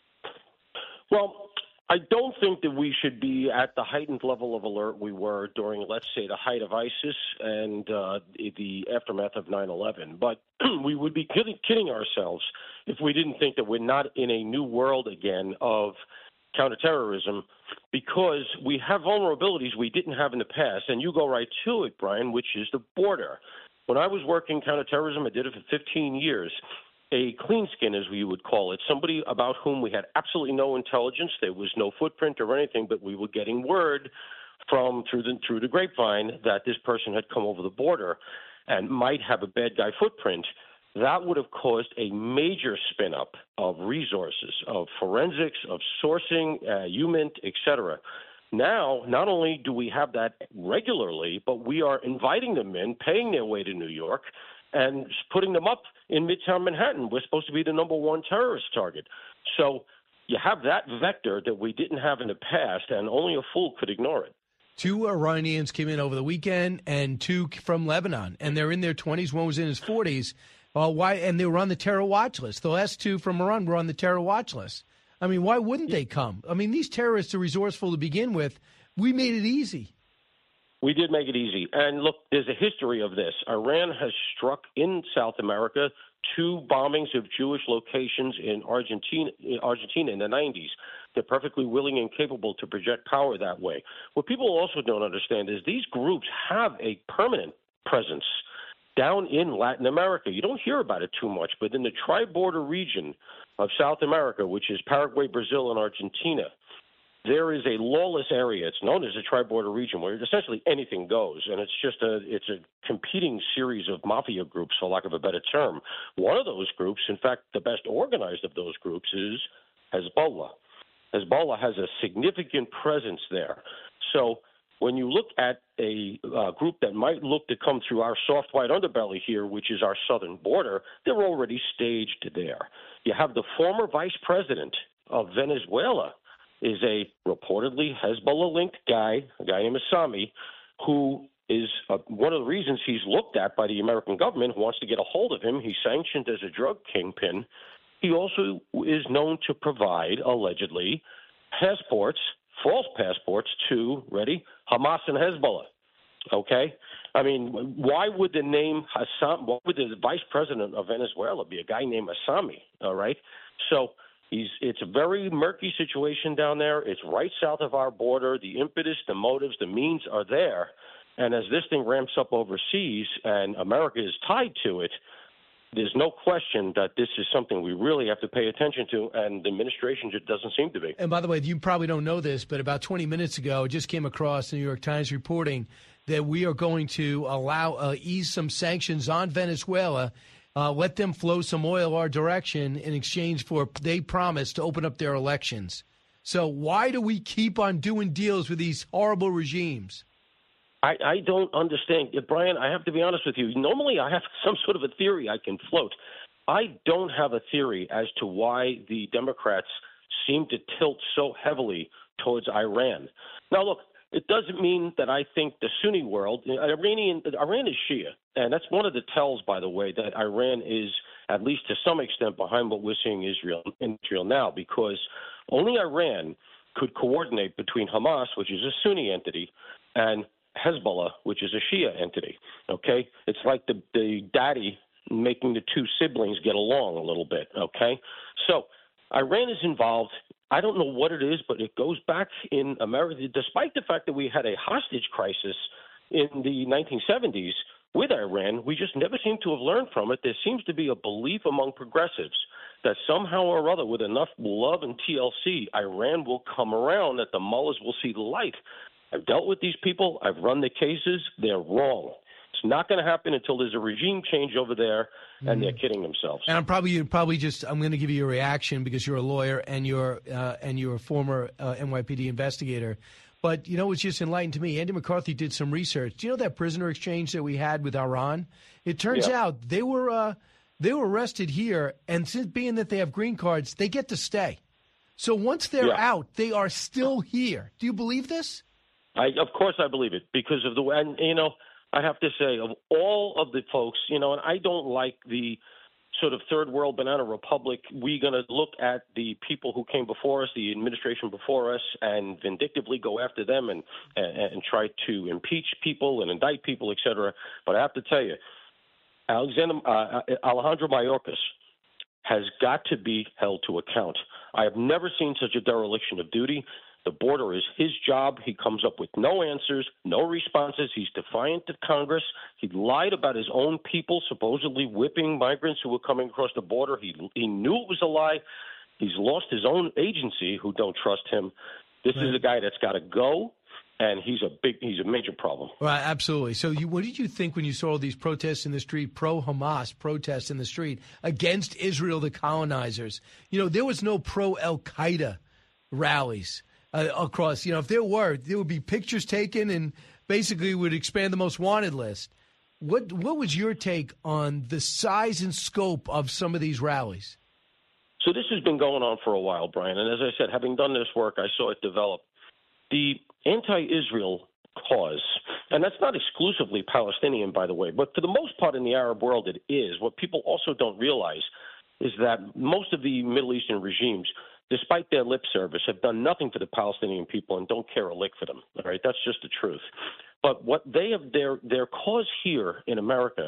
Well, I don't think that we should be at the heightened level of alert we were during, let's say, the height of ISIS and uh, the aftermath of nine eleven. But we would be kidding, kidding ourselves if we didn't think that we're not in a new world again of counterterrorism, because we have vulnerabilities we didn't have in the past. And you go right to it, Brian, which is the border. When I was working counterterrorism, I did it for fifteen years. A clean skin, as we would call it, somebody about whom we had absolutely no intelligence. There was no footprint or anything, but we were getting word from through the through the grapevine that this person had come over the border and might have a bad guy footprint. That would have caused a major spin up of resources, of forensics, of sourcing, uh, human, et cetera. Now, not only do we have that regularly, but we are inviting them in, paying their way to New York, and putting them up in Midtown Manhattan. We're supposed to be the number one terrorist target. So you have that vector that we didn't have in the past, and only a fool could ignore it. Two Iranians came in over the weekend and two from Lebanon, and they're in their twenties. One was in his forties. Uh, why? And they were on the terror watch list. The last two from Iran were on the terror watch list. I mean, why wouldn't they come? I mean, these terrorists are resourceful to begin with. We made it easy. We did make it easy. And look, there's a history of this. Iran has struck in South America two bombings of Jewish locations in Argentina, in Argentina in the nineties. They're perfectly willing and capable to project power that way. What people also don't understand is these groups have a permanent presence down in Latin America. You don't hear about it too much, but in the tri-border region of South America, which is Paraguay, Brazil, and Argentina, there is a lawless area. It's known as a tri-border region where essentially anything goes, and it's just a it's a competing series of mafia groups, for lack of a better term. One of those groups, in fact, the best organized of those groups, is Hezbollah. Hezbollah has a significant presence there. So when you look at a uh, group that might look to come through our soft white underbelly here, which is our southern border, they're already staged there. You have the former vice president of Venezuela is a reportedly Hezbollah-linked guy, a guy named Assami, who is uh, one of the reasons he's looked at by the American government, who wants to get a hold of him. He's sanctioned as a drug kingpin. He also is known to provide, allegedly, passports, false passports to, ready, Hamas and Hezbollah. Okay? I mean, why would the name Hassan, why would the vice president of Venezuela be a guy named Assami? All right? So he's, it's a very murky situation down there. It's right south of our border. The impetus, the motives, the means are there. And as this thing ramps up overseas and America is tied to it, there's no question that this is something we really have to pay attention to, and the administration just doesn't seem to be. And by the way, you probably don't know this, but about twenty minutes ago, it just came across the New York Times reporting that we are going to allow uh, ease some sanctions on Venezuela, uh, let them flow some oil our direction in exchange for they promise to open up their elections. So why do we keep on doing deals with these horrible regimes? I, I don't understand. Brian, I have to be honest with you. Normally I have some sort of a theory I can float. I don't have a theory as to why the Democrats seem to tilt so heavily towards Iran. Now, look, it doesn't mean that I think the Sunni world, Iranian, Iran is Shia, and that's one of the tells, by the way, that Iran is, at least to some extent, behind what we're seeing Israel, in Israel now, because only Iran could coordinate between Hamas, which is a Sunni entity, and Hezbollah, which is a Shia entity. Okay, it's like the the daddy making the two siblings get along a little bit. Okay, so Iran is involved. I don't know what it is, but it goes back in America. Despite the fact that we had a hostage crisis in the nineteen seventies with Iran, we just never seem to have learned from it. There seems to be a belief among progressives that somehow or other, with enough love and T L C, Iran will come around, that the mullahs will see the light. I've dealt with these people. I've run the cases. They're wrong. It's not going to happen until there's a regime change over there, and mm. they're kidding themselves. And I'm probably probably just I'm going to give you a reaction because you're a lawyer and you're uh, and you're a former uh, N Y P D investigator. But you know, it's just enlightened to me. Andy McCarthy did some research. Do you know that prisoner exchange that we had with Iran? It turns yeah. out they were uh, they were arrested here, and since being that they have green cards, they get to stay. So once they're yeah. out, they are still here. Do you believe this? I, of course I believe it because of the way, and, you know, I have to say, of all of the folks, you know, and I don't like the sort of third world banana republic, we're going to look at the people who came before us, the administration before us, and vindictively go after them and, and, and try to impeach people and indict people, et cetera. But I have to tell you, Alexander, uh, Alejandro Mayorkas has got to be held to account. I have never seen such a dereliction of duty. The border is his job. He comes up with no answers, no responses. He's defiant to Congress. He lied about his own people, supposedly whipping migrants who were coming across the border. He he knew it was a lie. He's lost his own agency who don't trust him. This right. is a guy that's got to go, and he's a big he's a major problem. Right, absolutely. So you, what did you think when you saw all these protests in the street, pro-Hamas protests in the street against Israel, the colonizers? You know, there was no pro-Al-Qaeda rallies. Uh, across, you know, if there were, there would be pictures taken and basically would expand the most wanted list. What what was your take on the size and scope of some of these rallies? So this has been going on for a while, Brian. And as I said, having done this work, I saw it develop. The anti-Israel cause, and that's not exclusively Palestinian, by the way, but for the most part in the Arab world it is. What people also don't realize is that most of the Middle Eastern regimes, despite their lip service, have done nothing for the Palestinian people and don't care a lick for them. All right, that's just the truth. But what they have, their their cause here in America,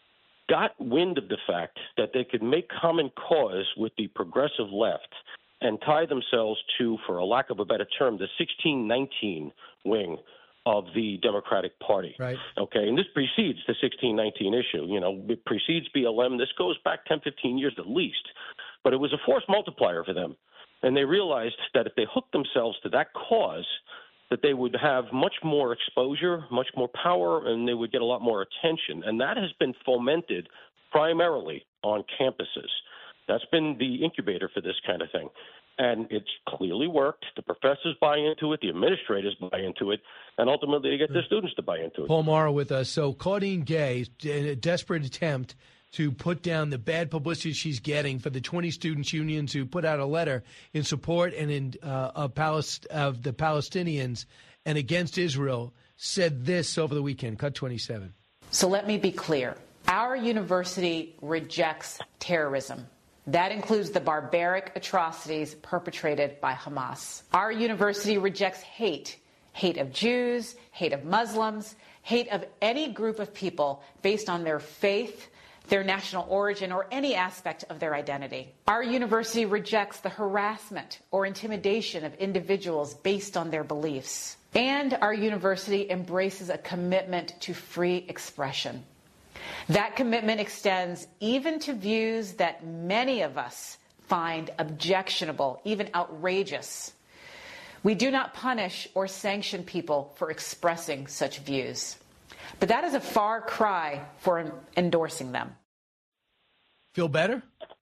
got wind of the fact that they could make common cause with the progressive left and tie themselves to, for a lack of a better term, the sixteen nineteen wing of the Democratic Party. Right. Okay, and this precedes the sixteen nineteen issue. You know, it precedes B L M. This goes back ten, fifteen years at least. But it was a force multiplier for them. And they realized that if they hooked themselves to that cause, that they would have much more exposure, much more power, and they would get a lot more attention. And that has been fomented primarily on campuses. That's been the incubator for this kind of thing. And it's clearly worked. The professors buy into it. The administrators buy into it. And ultimately, they get their students to buy into it. Paul Mauro with us. So Claudine Gay, in a desperate attempt to put down the bad publicity she's getting for the twenty students' unions who put out a letter in support and in uh, of, Palest- of the Palestinians and against Israel, said this over the weekend. Cut twenty-seven. So let me be clear. Our university rejects terrorism. That includes the barbaric atrocities perpetrated by Hamas. Our university rejects hate, hate of Jews, hate of Muslims, hate of any group of people based on their faith, their national origin, or any aspect of their identity. Our university rejects the harassment or intimidation of individuals based on their beliefs. And our university embraces a commitment to free expression. That commitment extends even to views that many of us find objectionable, even outrageous. We do not punish or sanction people for expressing such views. But that is a far cry for endorsing them. Feel better?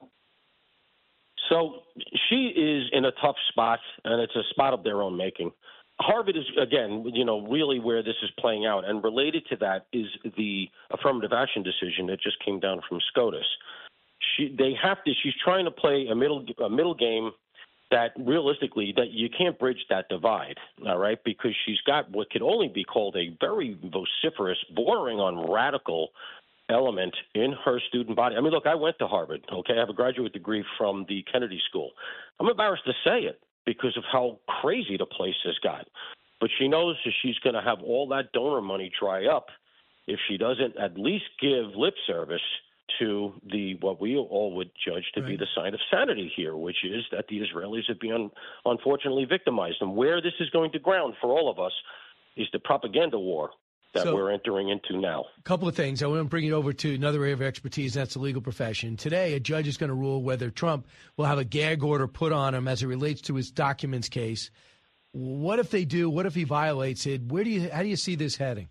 So she is in a tough spot, and it's a spot of their own making. Harvard is, again, you know, really where this is playing out. And related to that is the affirmative action decision that just came down from SCOTUS. She, they have to, she's trying to play a middle, a middle game that realistically that you can't bridge that divide, all right, because she's got what could only be called a very vociferous, bordering on radical element in her student body. I mean, look, I went to Harvard, okay? I have a graduate degree from the Kennedy School. I'm embarrassed to say it because of how crazy the place has got. But she knows that she's going to have all that donor money dry up if she doesn't at least give lip service to the what we all would judge to right. be the sign of sanity here, which is that the Israelis have been unfortunately victimized. And where this is going to ground for all of us is the propaganda war that so, we're entering into now. A couple of things. I want to bring it over to another area of expertise, and that's the legal profession. Today, a judge is going to rule whether Trump will have a gag order put on him as it relates to his documents case. What if they do? What if he violates it? Where do you? How do you see this heading?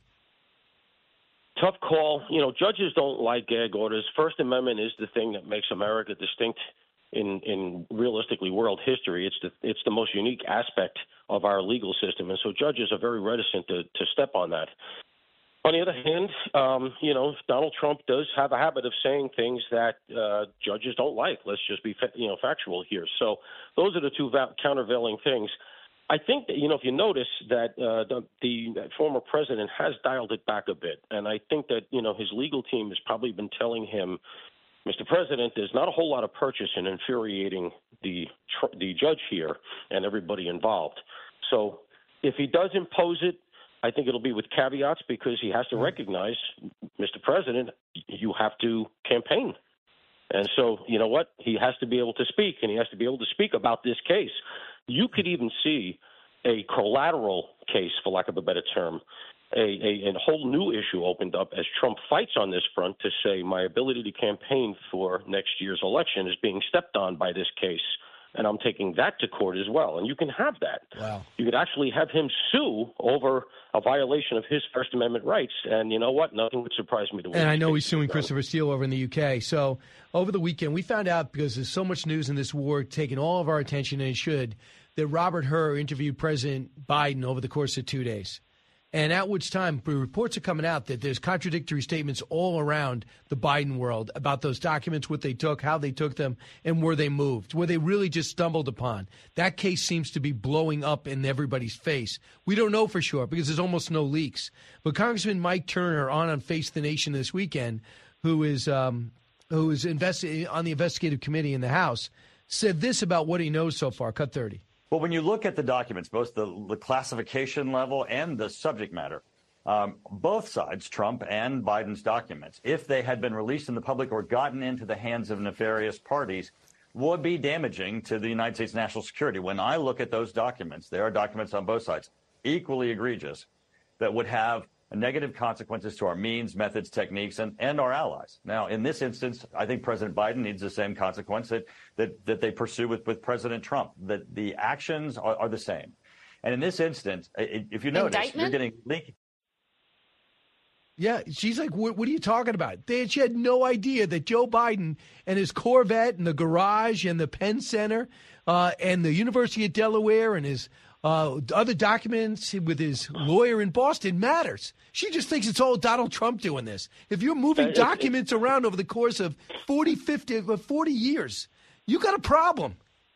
Tough call. You know, judges don't like gag orders. First Amendment is the thing that makes America distinct in, in realistically world history. It's the it's the most unique aspect of our legal system, and so judges are very reticent to, to step on that. On the other hand, um, you know, Donald Trump does have a habit of saying things that uh, judges don't like. Let's just be, you know, factual here. So those are the two va- countervailing things. I think that, you know, if you notice that uh, the, the former president has dialed it back a bit, and I think that, you know, his legal team has probably been telling him, Mister President, there's not a whole lot of purchase in infuriating the tr- the judge here and everybody involved. So if he does impose it, I think it'll be with caveats because he has to recognize, Mister President, you have to campaign. And so, you know what? He has to be able to speak, and he has to be able to speak about this case. You could even see a collateral case, for lack of a better term, a, a, a whole new issue opened up as Trump fights on this front to say my ability to campaign for next year's election is being stepped on by this case. And I'm taking that to court as well. And you can have that. Wow. You could actually have him sue over a violation of his First Amendment rights. And you know what? Nothing would surprise me. And I know he's suing Christopher Steele over in the U K. So over the weekend, we found out, because there's so much news in this war taking all of our attention, and it should, that Robert Hur interviewed President Biden over the course of two days. And at which time, reports are coming out that there's contradictory statements all around the Biden world about those documents, what they took, how they took them, and where they moved, where they really just stumbled upon. That case seems to be blowing up in everybody's face. We don't know for sure because there's almost no leaks. But Congressman Mike Turner on on Face the Nation this weekend, who is um, who is investi- on the investigative committee in the House, said this about what he knows so far. Cut thirty. Well, when you look at the documents, both the, the classification level and the subject matter, um, both sides, Trump and Biden's documents, if they had been released in the public or gotten into the hands of nefarious parties, would be damaging to the United States national security. When I look at those documents, there are documents on both sides, equally egregious, that would have negative consequences to our means, methods, techniques, and, and our allies. Now, in this instance, I think President Biden needs the same consequence that that, that they pursue with, with President Trump, that the actions are, are the same. And in this instance, if you notice, Indictment? you're getting leaked. Yeah, she's like, what, what are you talking about? They, she had no idea that Joe Biden and his Corvette and the garage and the Penn Center uh, and the University of Delaware and his uh, other documents with his lawyer in Boston matters. She just thinks it's all Donald Trump doing this. If you're moving documents around over the course of forty, fifty, forty years, you got a problem.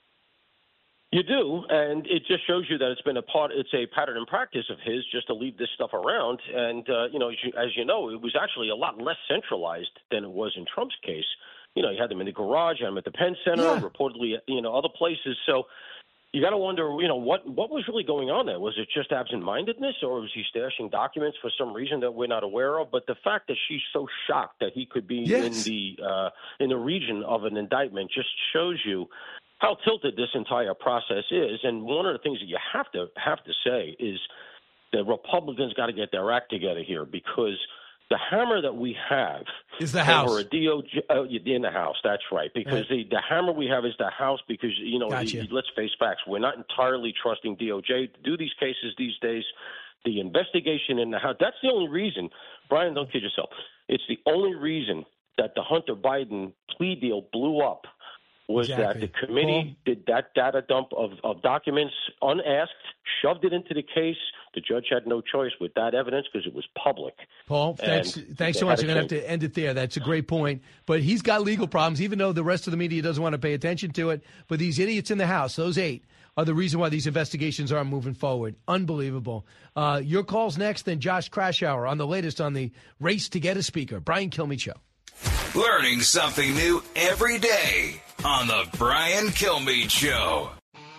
You do, and it just shows you that it's been a part. It's a pattern and practice of his just to leave this stuff around. And uh, you know, as you, as you know, it was actually a lot less centralized than it was in Trump's case. You know, you had them in the garage, had them at the Penn Center, yeah. reportedly, you know, other places. So you got to wonder, you know, what what was really going on there? Was it just absent-mindedness, or was he stashing documents for some reason that we're not aware of? But the fact that she's so shocked that he could be yes. in the uh, in the region of an indictment just shows you how tilted this entire process is. And one of the things that you have to have to say is the Republicans got to get their act together here, because the hammer that we have is the House. Over a D O J, uh, in the House, that's right. Because right. The, the hammer we have is the House, because, you know, gotcha. the, let's face facts. We're not entirely trusting D O J to do these cases these days. The investigation in the House, that's the only reason. Brian, don't kid yourself. It's the only reason that the Hunter Biden plea deal blew up was exactly. that the committee did that data dump of, of documents unasked, shoved it into the case. The judge had no choice with that evidence because it was public. Paul, thanks, thanks so much. I'm going to have to end it there. That's a great point. But he's got legal problems, even though the rest of the media doesn't want to pay attention to it. But these idiots in the House, those eight, are the reason why these investigations aren't moving forward. Unbelievable. Uh, your call's next, then Josh Kraushaar on the latest on the race to get a speaker. Brian Kilmeade Show. Learning something new every day on the Brian Kilmeade Show.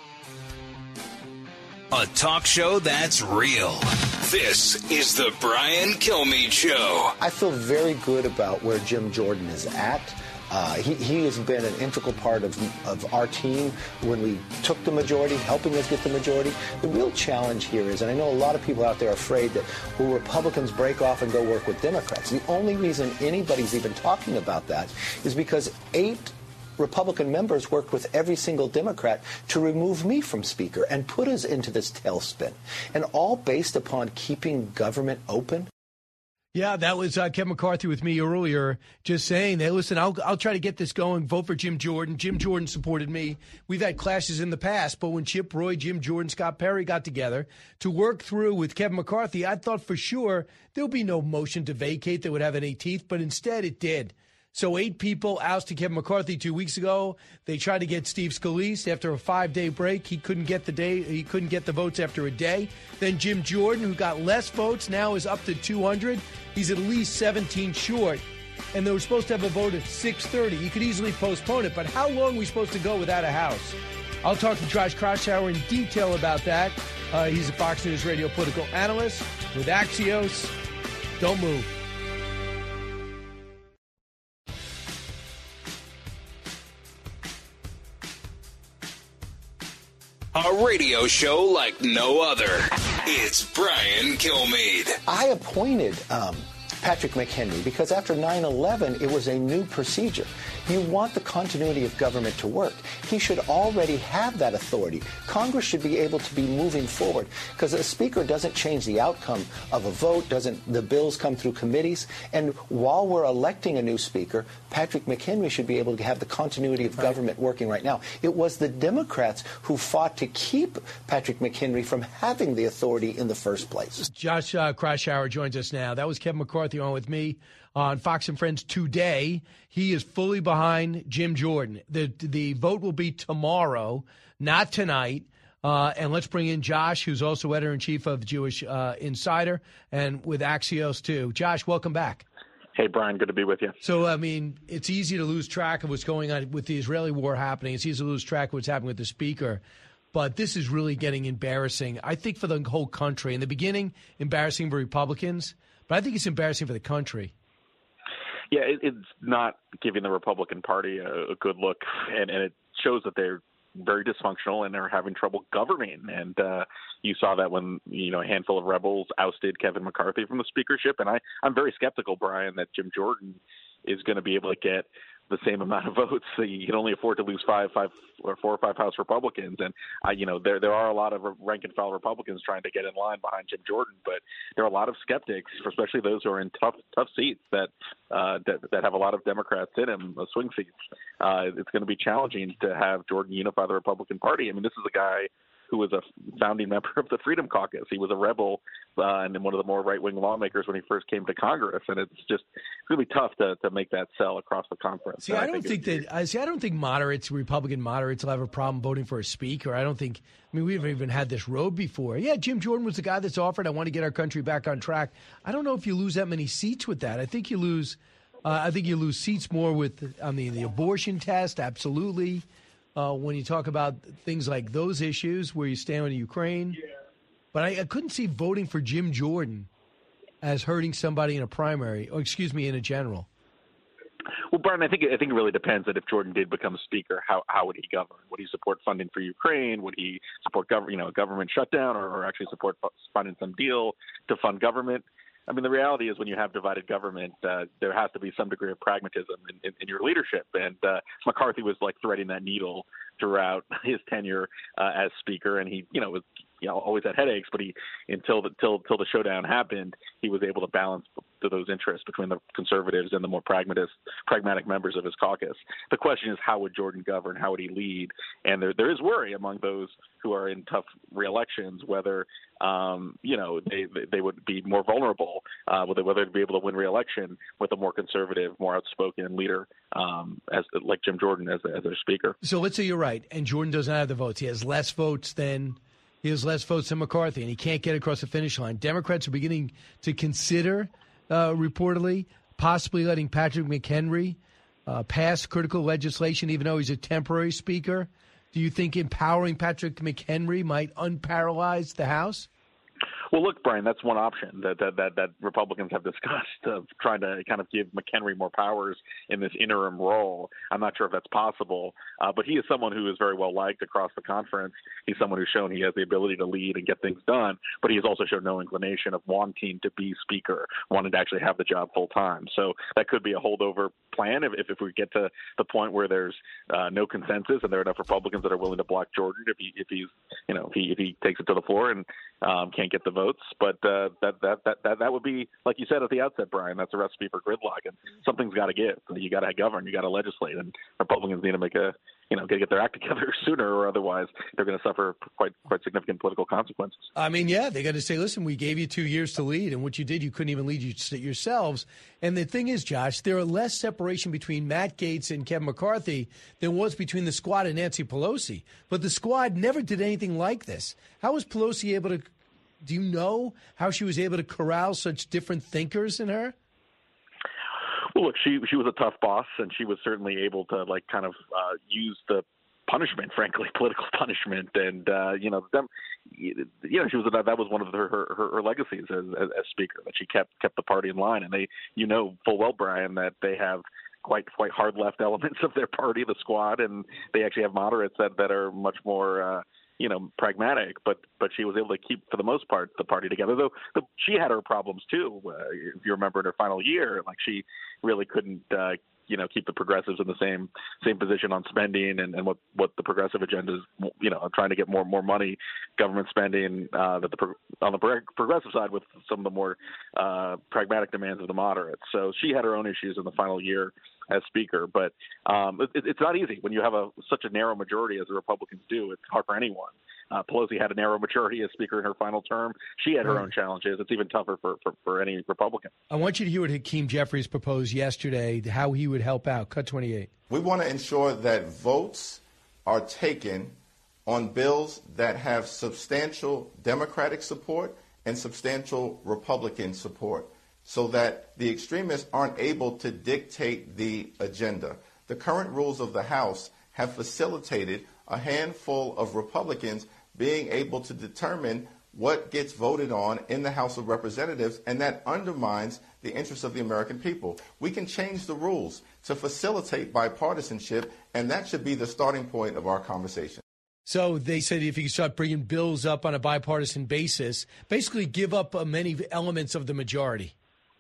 A talk show that's real. This is the Brian Kilmeade Show. I feel very good about where Jim Jordan is at. Uh, he, he has been an integral part of, of our team when we took the majority, helping us get the majority. The real challenge here is, and I know a lot of people out there are afraid that, will Republicans break off and go work with Democrats? The only reason anybody's even talking about that is because eight Republican members worked with every single Democrat to remove me from Speaker and put us into this tailspin, and all based upon keeping government open. Yeah, that was uh, Kevin McCarthy with me earlier, just saying that, listen, I'll, I'll try to get this going. Vote for Jim Jordan. Jim Jordan supported me. We've had clashes in the past, but when Chip Roy, Jim Jordan, Scott Perry got together to work through with Kevin McCarthy, I thought for sure there'll be no motion to vacate that would have any teeth, but instead it did. So eight people ousted Kevin McCarthy two weeks ago. They tried to get Steve Scalise after a five-day break. He couldn't get the day. He couldn't get the votes after a day. Then Jim Jordan, who got less votes, now is up to two hundred. He's at least seventeen short. And they were supposed to have a vote at six thirty. You could easily postpone it, but how long are we supposed to go without a House? I'll talk to Josh Kraushaar in detail about that. Uh, he's a Fox News radio political analyst with Axios. Don't move. A radio show like no other. It's Brian Kilmeade. I appointed um, Patrick McHenry because after nine eleven, it was a new procedure. You want the continuity of government to work. He should already have that authority. Congress should be able to be moving forward because a speaker doesn't change the outcome of a vote, doesn't the bills come through committees. And while we're electing a new speaker, Patrick McHenry should be able to have the continuity of government working right now. It was the Democrats who fought to keep Patrick McHenry from having the authority in the first place. Josh uh, Kraushaar joins us now. That was Kevin McCarthy on with me on Fox and Friends today. He is fully behind Jim Jordan. The the vote will be tomorrow, not tonight. Uh, and let's bring in Josh, who's also editor-in-chief of Jewish uh, Insider and with Axios, too. Josh, welcome back. Hey, Brian, good to be with you. So, I mean, it's easy to lose track of what's going on with the Israeli war happening. It's easy to lose track of what's happening with the speaker. But this is really getting embarrassing, I think, for the whole country. In the beginning, embarrassing for Republicans, but I think it's embarrassing for the country. Yeah, it, it's not giving the Republican Party a, a good look, and, and it shows that they're very dysfunctional and are having trouble governing. And uh, you saw that when, you know, a handful of rebels ousted Kevin McCarthy from the speakership. And I, I'm very skeptical, Brian, that Jim Jordan is going to be able to get the same amount of votes. He can only afford to lose five, five, or four or five House Republicans, and uh, you know there there are a lot of rank and file Republicans trying to get in line behind Jim Jordan, but there are a lot of skeptics, especially those who are in tough tough seats that uh, that, that have a lot of Democrats in them, uh, swing seats. Uh, it's going to be challenging to have Jordan unify the Republican Party. I mean, this is a guy who was a founding member of the Freedom Caucus. He was a rebel uh, and one of the more right-wing lawmakers when he first came to Congress. And it's just really tough to, to make that sell across the conference. See, I, I don't think, think that. I see. I don't think moderates, Republican moderates, will have a problem voting for a speaker. I don't think. I mean, we haven't even had this road before. Yeah, Jim Jordan was the guy that's offered. I want to get our country back on track. I don't know if you lose that many seats with that. I think you lose. Uh, I think you lose seats more with. I mean, the abortion test, absolutely. Uh, when you talk about things like those issues where you stand with Ukraine. Yeah. But I, I couldn't see voting for Jim Jordan as hurting somebody in a primary, or excuse me, in a general. Well, Brian, I think I think it really depends that if Jordan did become speaker, how how would he govern? Would he support funding for Ukraine? Would he support gov- you know, a government shutdown, or, or actually support funding some deal to fund government? I mean, the reality is when you have divided government, uh, there has to be some degree of pragmatism in, in, in your leadership. And uh, McCarthy was like threading that needle throughout his tenure uh, as speaker. And he, you know, was you know always had headaches, but he until the till till the showdown happened, he was able to balance to those interests between the conservatives and the more pragmatist, pragmatic members of his caucus. The question is, how would Jordan govern? How would he lead? And there there is worry among those who are in tough re-elections whether um, you know they they would be more vulnerable, uh, whether whether they'd be able to win re-election with a more conservative, more outspoken leader um, as like Jim Jordan as as their speaker. So let's say you're right, and Jordan doesn't have the votes. He has less votes than. He has less votes than McCarthy, and he can't get across the finish line. Democrats are beginning to consider, uh, reportedly, possibly letting Patrick McHenry uh, pass critical legislation, even though he's a temporary speaker. Do you think empowering Patrick McHenry might unparalyze the House? Well, look, Brian, that's one option that that that, that Republicans have discussed of trying to kind of give McHenry more powers in this interim role. I'm not sure if that's possible, uh, but he is someone who is very well liked across the conference. He's someone who's shown he has the ability to lead and get things done, but he has also shown no inclination of wanting to be speaker, wanting to actually have the job full time. So that could be a holdover plan if if, if we get to the point where there's uh, no consensus and there are enough Republicans that are willing to block Jordan if he if he's you know if he if he takes it to the floor and um, can't get the votes. But uh, that, that that that that would be, like you said at the outset, Brian, that's a recipe for gridlock, and something's got to give. You got to govern, you got to legislate, and Republicans need to make a you know got to get their act together sooner, or otherwise they're going to suffer quite quite significant political consequences. I mean, yeah, they got to say, listen, we gave you two years to lead, and what you did, you couldn't even lead yourselves. And the thing is, Josh, there are less separation between Matt Gaetz and Kevin McCarthy than was between the Squad and Nancy Pelosi. But the Squad never did anything like this. How was Pelosi able to? Do you know how she was able to corral such different thinkers in her? Well, look, she she was a tough boss, and she was certainly able to like kind of uh, use the punishment, frankly, political punishment, and uh, you know, them, you know, she was that that was one of her her, her legacies as, as as speaker, that she kept kept the party in line, and they, you know, full well, Brian, that they have quite quite hard left elements of their party, the Squad, and they actually have moderates that that are much more. Uh, you know, pragmatic, but but she was able to keep, for the most part, the party together. Though the, she had her problems too. Uh, if you remember, in her final year, like she really couldn't, uh, you know, keep the progressives in the same same position on spending and, and what, what the progressive agenda is. You know, trying to get more more money, government spending. Uh, that the on the progressive side with some of the more uh, pragmatic demands of the moderates. So she had her own issues in the final year as speaker, but um, it, it's not easy when you have a such a narrow majority as the Republicans do. It's hard for anyone. Uh, Pelosi had a narrow majority as speaker in her final term. She had her right. own challenges. It's even tougher for, for, for any Republican. I want you to hear what Hakeem Jeffries proposed yesterday, how he would help out. Cut twenty-eight. We want to ensure that votes are taken on bills that have substantial Democratic support and substantial Republican support, so that the extremists aren't able to dictate the agenda. The current rules of the House have facilitated a handful of Republicans being able to determine what gets voted on in the House of Representatives, and that undermines the interests of the American people. We can change the rules to facilitate bipartisanship, and that should be the starting point of our conversation. So they said if you could start bringing bills up on a bipartisan basis, basically give up uh, many elements of the majority.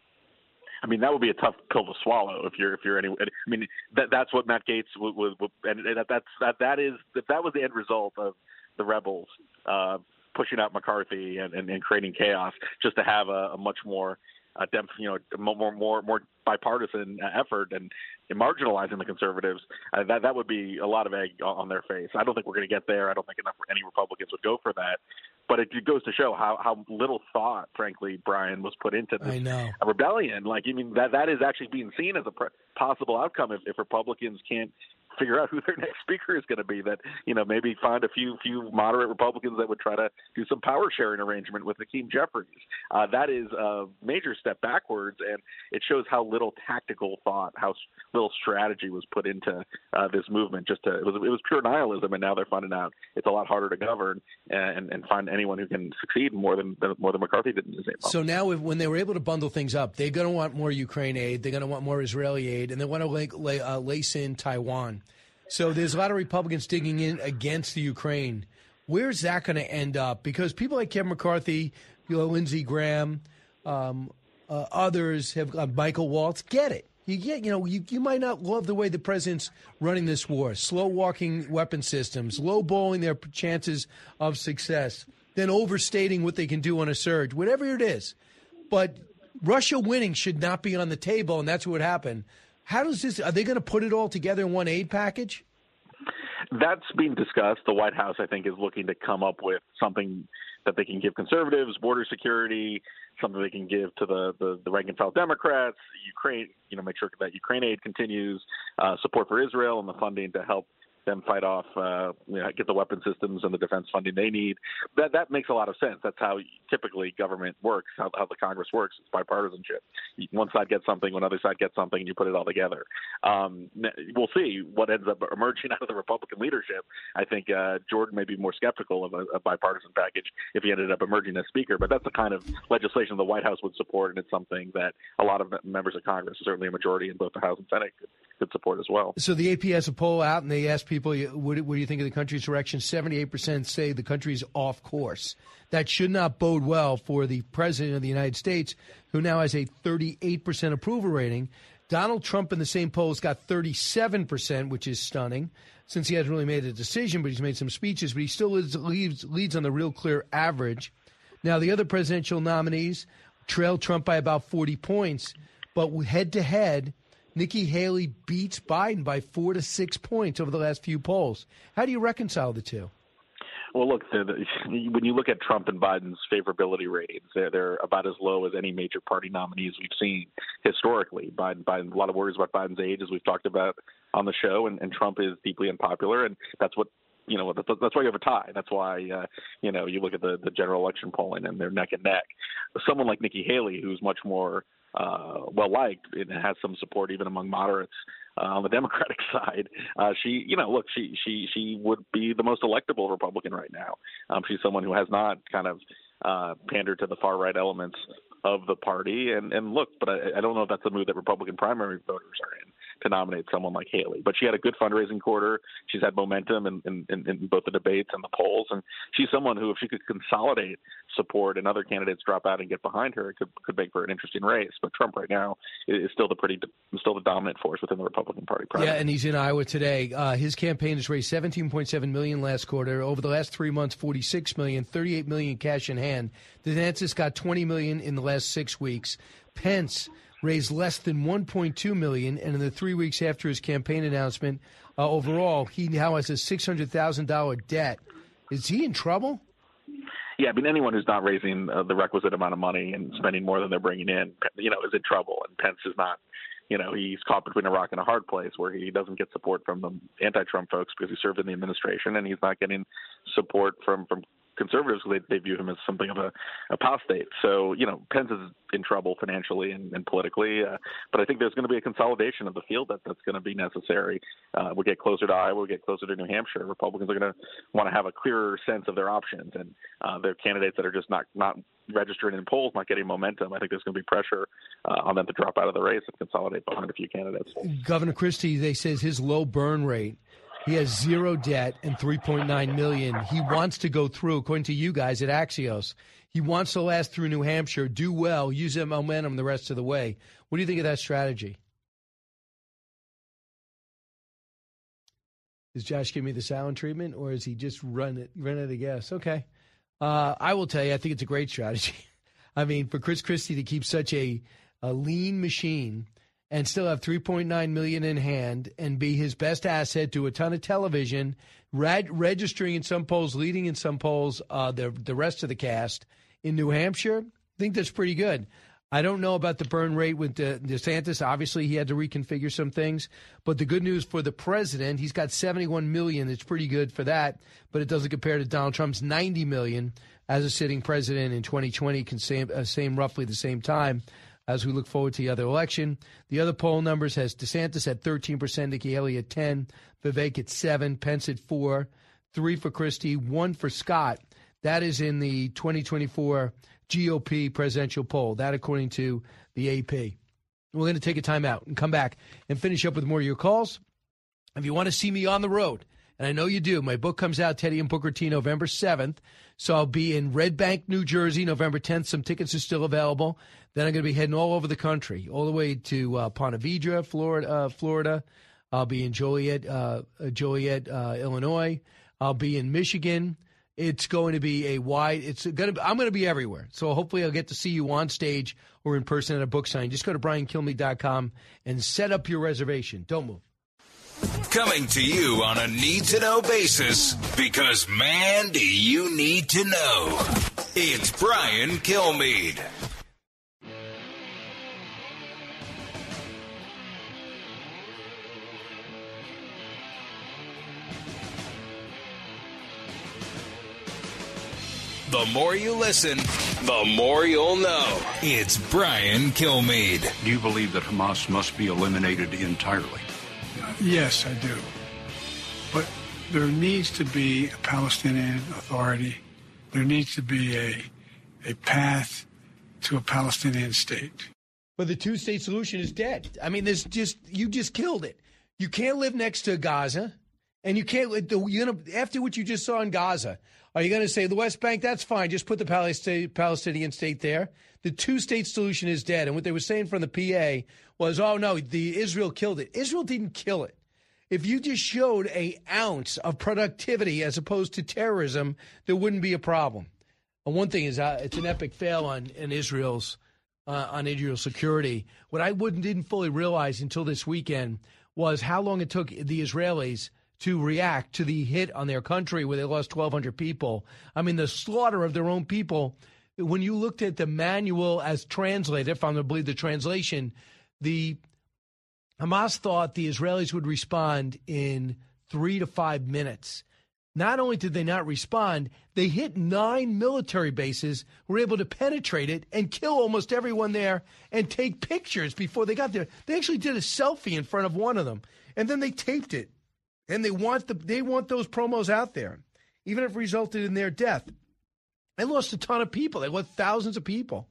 I mean, that would be a tough pill to swallow if you're if you're any. I mean, that that's what Matt Gaetz would, would, would and that that's that that is if that was the end result of the rebels uh, pushing out McCarthy and, and, and creating chaos, just to have a, a much more uh, dem- you know more more more bipartisan effort and, and marginalizing the conservatives, uh, that that would be a lot of egg on their face. I don't think we're going to get there. I don't think enough any Republicans would go for that. But it goes to show how, how little thought, frankly, Brian, was put into this I know. rebellion. Like, I mean, that that is actually being seen as a pr- possible outcome if, if Republicans can't figure out who their next speaker is going to be. That, you know, maybe find a few few moderate Republicans that would try to do some power sharing arrangement with Hakeem Jeffries. Uh, that is a major step backwards, and it shows how little tactical thought, how little strategy was put into uh, this movement. Just to, it was it was pure nihilism, and now they're finding out it's a lot harder to govern and and find anyone who can succeed more than more than McCarthy did in his name. So now, if, when they were able to bundle things up, they're going to want more Ukraine aid, they're going to want more Israeli aid, and they want to lay, lay, uh, lace in Taiwan. So there's a lot of Republicans digging in against the Ukraine. Where's that going to end up? Because people like Kevin McCarthy, you know, Lindsey Graham, um, uh, others have uh, Michael Waltz get it. You get, you know, you, you might not love the way the president's running this war, slow walking weapon systems, lowballing their chances of success, then overstating what they can do on a surge, whatever it is. But Russia winning should not be on the table, and that's what happened. How does this? Are they going to put it all together in one aid package? That's being discussed. The White House, I think, is looking to come up with something that they can give conservatives, border security, something they can give to the, the, the rank-and-file Democrats, Ukraine, you know, make sure that Ukraine aid continues, uh, support for Israel and the funding to help them fight off, uh, you know, get the weapon systems and the defense funding they need. That that makes a lot of sense. That's how typically government works, how, how the Congress works. It's bipartisanship. One side gets something, one other side gets something, and you put it all together. Um, we'll see what ends up emerging out of the Republican leadership. I think uh, Jordan may be more skeptical of a, a bipartisan package if he ended up emerging as Speaker, but that's the kind of legislation the White House would support, and it's something that a lot of members of Congress, certainly a majority in both the House and Senate, could, could support as well. So the A P has a poll out, and they asked people, what, what do you think of the country's direction? seventy-eight percent say the country's off course. That should not bode well for the president of the United States, who now has a thirty-eight percent approval rating. Donald Trump in the same poll has got thirty-seven percent, which is stunning, since he hasn't really made a decision, but he's made some speeches, but he still leads, leads, leads on the real clear average. Now, the other presidential nominees trail Trump by about forty points, but head-to-head, Nikki Haley beats Biden by four to six points over the last few polls. How do you reconcile the two? Well, look, the, the, when you look at Trump and Biden's favorability ratings, they're, they're about as low as any major party nominees we've seen historically. Biden, Biden, a lot of worries about Biden's age, as we've talked about on the show, and, and Trump is deeply unpopular, and that's what you know. That's why you have a tie. That's why uh, you know you look at the, the general election polling, and they're neck and neck. Someone like Nikki Haley, who's much more uh, well liked and has some support even among moderates uh, on the Democratic side. Uh, she, you know, look, she she she would be the most electable Republican right now. Um, she's someone who has not kind of uh, pandered to the far right elements of the party. And, and look, but I, I don't know if that's the mood that Republican primary voters are in, to nominate someone like Haley. But she had a good fundraising quarter. She's had momentum in, in, in, in both the debates and the polls. And she's someone who, if she could consolidate support and other candidates drop out and get behind her, it could, could make for an interesting race. But Trump right now is still the pretty still the dominant force within the Republican Party. Primary. Yeah, and he's in Iowa today. Uh, his campaign has raised seventeen point seven million dollars last quarter. Over the last three months, forty-six million dollars, thirty-eight million dollars cash in hand. DeSantis got twenty million dollars in the last six weeks. Pence raised less than one point two million dollars, and in the three weeks after his campaign announcement, uh, overall, he now has a six hundred thousand dollars debt. Is he in trouble? Yeah, I mean, anyone who's not raising uh, the requisite amount of money and spending more than they're bringing in, you know, is in trouble. And Pence is not, you know, he's caught between a rock and a hard place where he doesn't get support from the anti-Trump folks because he served in the administration, and he's not getting support from, from conservatives because they, they view him as something of a apostate. So, you know, Pence is in trouble financially and, and politically, uh, but I think there's going to be a consolidation of the field that, that's going to be necessary. Uh, we'll get closer to Iowa, we'll get closer to New Hampshire. Republicans are going to want to have a clearer sense of their options, and uh, their candidates that are just not, not registering in polls, not getting momentum. I think there's going to be pressure uh, on them to drop out of the race and consolidate behind a few candidates. Governor Christie, they says his low burn rate He has zero debt and three point nine million dollars. He wants to go through, according to you guys at Axios. He wants to last through New Hampshire, do well, use that momentum the rest of the way. What do you think of that strategy? Does Josh give me the silent treatment, or is he just run it, run out of gas? Okay. Uh, I will tell you, I think it's a great strategy. I mean, for Chris Christie to keep such a, a lean machine and still have three point nine million dollars in hand and be his best asset, do a ton of television, reg- registering in some polls, leading in some polls, uh, the, the rest of the cast in New Hampshire, I think that's pretty good. I don't know about the burn rate with De- DeSantis. Obviously, he had to reconfigure some things. But the good news for the president, he's got seventy-one million dollars. It's pretty good for that. But it doesn't compare to Donald Trump's ninety million dollars as a sitting president in twenty twenty, can same, uh, same roughly the same time as we look forward to the other election. The other poll numbers has DeSantis at thirteen percent, Nikki Haley at ten, Vivek at seven, Pence at four, three for Christie, one for Scott. That is in the twenty twenty-four G O P presidential poll. That according to the A P. We're going to take a time out and come back and finish up with more of your calls. If you want to see me on the road, and I know you do, my book comes out, Teddy and Booker T, November seventh. So I'll be in Red Bank, New Jersey, November tenth. Some tickets are still available. Then I'm going to be heading all over the country, all the way to uh, Ponte Vedra, Florida. Uh, Florida. I'll be in Joliet, uh, Joliet, uh, Illinois. I'll be in Michigan. It's going to be a wide, it's going to, I'm going to be everywhere. So hopefully I'll get to see you on stage or in person at a book signing. Just go to brian kilmeade dot com and set up your reservation. Don't move. Coming to you on a need-to-know basis, because, man, do you need to know. It's Brian Kilmeade. The more you listen, the more you'll know. It's Brian Kilmeade. Do you believe that Hamas must be eliminated entirely? Yes, I do. But there needs to be a Palestinian Authority. There needs to be a a path to a Palestinian state. But the two-state solution is dead. I mean, there's just you just killed it. You can't live next to Gaza, and you can't. You're gonna, after what you just saw in Gaza, are you going to say the West Bank? That's fine. Just put the Palestinian state there. The two-state solution is dead. And what they were saying from the P A was, oh, no, the Israel killed it. Israel didn't kill it. If you just showed a ounce of productivity as opposed to terrorism, there wouldn't be a problem. And one thing is, uh, it's an epic fail on in Israel's uh, on Israel's security. What I wouldn't didn't fully realize until this weekend was how long it took the Israelis to react to the hit on their country where they lost twelve hundred people. I mean, the slaughter of their own people. When you looked at the manual as translated, if I'm going to believe the translation, the Hamas thought the Israelis would respond in three to five minutes. Not only did they not respond, they hit nine military bases, were able to penetrate it and kill almost everyone there and take pictures before they got there. They actually did a selfie in front of one of them, and then they taped it. And they want the they want those promos out there, even if it resulted in their death. They lost a ton of people. They lost thousands of people.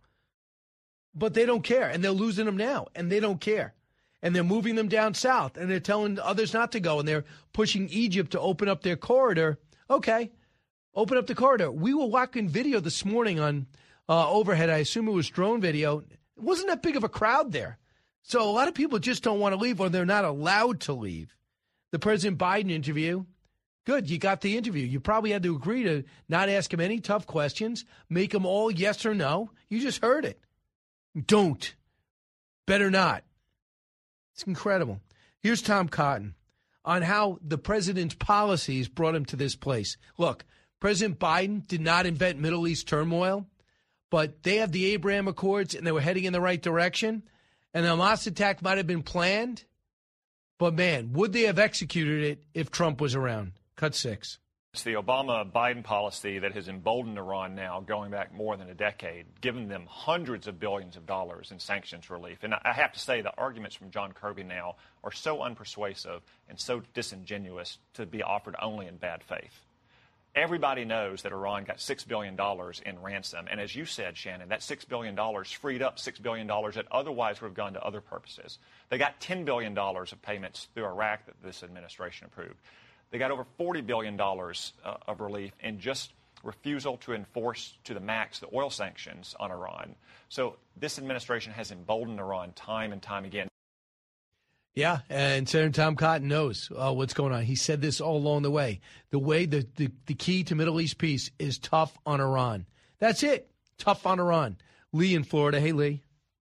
But they don't care, and they're losing them now, and they don't care. And they're moving them down south, and they're telling others not to go, and they're pushing Egypt to open up their corridor. Okay, open up the corridor. We were watching video this morning on uh, overhead. I assume it was drone video. It wasn't that big of a crowd there. So a lot of people just don't want to leave, or they're not allowed to leave. The President Biden interview, good, you got the interview. You probably had to agree to not ask him any tough questions, make them all yes or no. You just heard it. Don't. Better not. It's incredible. Here's Tom Cotton on how the president's policies brought him to this place. Look, President Biden did not invent Middle East turmoil, but they have the Abraham Accords, and they were heading in the right direction, and the Hamas attack might have been planned. But, man, would they have executed it if Trump was around? Cut six. It's the Obama-Biden policy that has emboldened Iran now going back more than a decade, giving them hundreds of billions of dollars in sanctions relief. And I have to say the arguments from John Kirby now are so unpersuasive and so disingenuous to be offered only in bad faith. Everybody knows that Iran got six billion dollars in ransom. And as you said, Shannon, that six billion dollars freed up six billion dollars that otherwise would have gone to other purposes. They got ten billion dollars of payments through Iraq that this administration approved. They got over forty billion dollars uh, of relief in just refusal to enforce to the max the oil sanctions on Iran. So this administration has emboldened Iran time and time again. Yeah, and Senator Tom Cotton knows uh, what's going on. He said this all along the way. The way the, the, the key to Middle East peace is tough on Iran. That's it. Tough on Iran. Lee in Florida. Hey, Lee.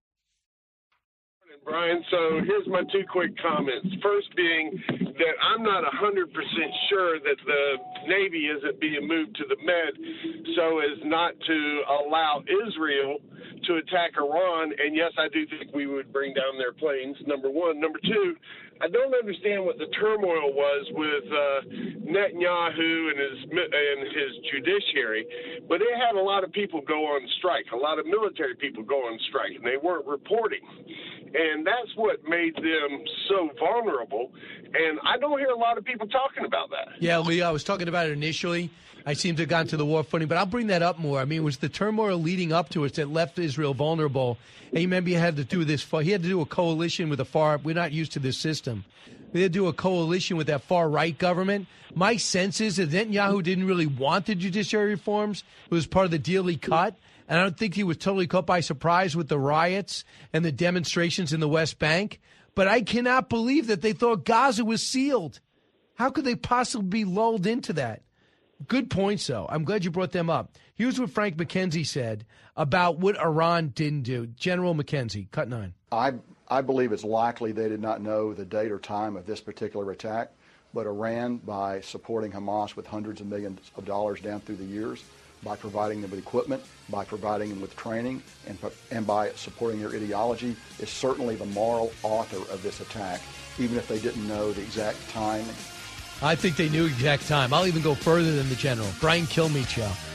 Brian, so here's my two quick comments. First being that I'm not one hundred percent sure that the Navy isn't being moved to the Med so as not to allow Israel to attack Iran. And yes, I do think we would bring down their planes, number one. Number two, I don't understand what the turmoil was with uh, Netanyahu and his and his judiciary, but it had a lot of people go on strike, a lot of military people go on strike, and they weren't reporting. And that's what made them so vulnerable. And I don't hear a lot of people talking about that. Yeah, Lee, I was talking about it initially. I seem to have gotten to the war footing, but I'll bring that up more. I mean, it was the turmoil leading up to it that left Israel vulnerable. And you remember he had to do this. He had to do a coalition with a far. We're not used to this system. They had to do a coalition with that far right government. My sense is that Netanyahu didn't really want the judiciary reforms. It was part of the deal he cut. And I don't think he was totally caught by surprise with the riots and the demonstrations in the West Bank. But I cannot believe that they thought Gaza was sealed. How could they possibly be lulled into that? Good points, though. I'm glad you brought them up. Here's what Frank McKenzie said about what Iran didn't do. General McKenzie, cut nine. I, I believe it's likely they did not know the date or time of this particular attack, but Iran, by supporting Hamas with hundreds of millions of dollars down through the years, by providing them with equipment, by providing them with training, and, and by supporting their ideology, is certainly the moral author of this attack, even if they didn't know the exact time. I think they knew exact time. I'll even go further than the general. Brian Kilmeade Show.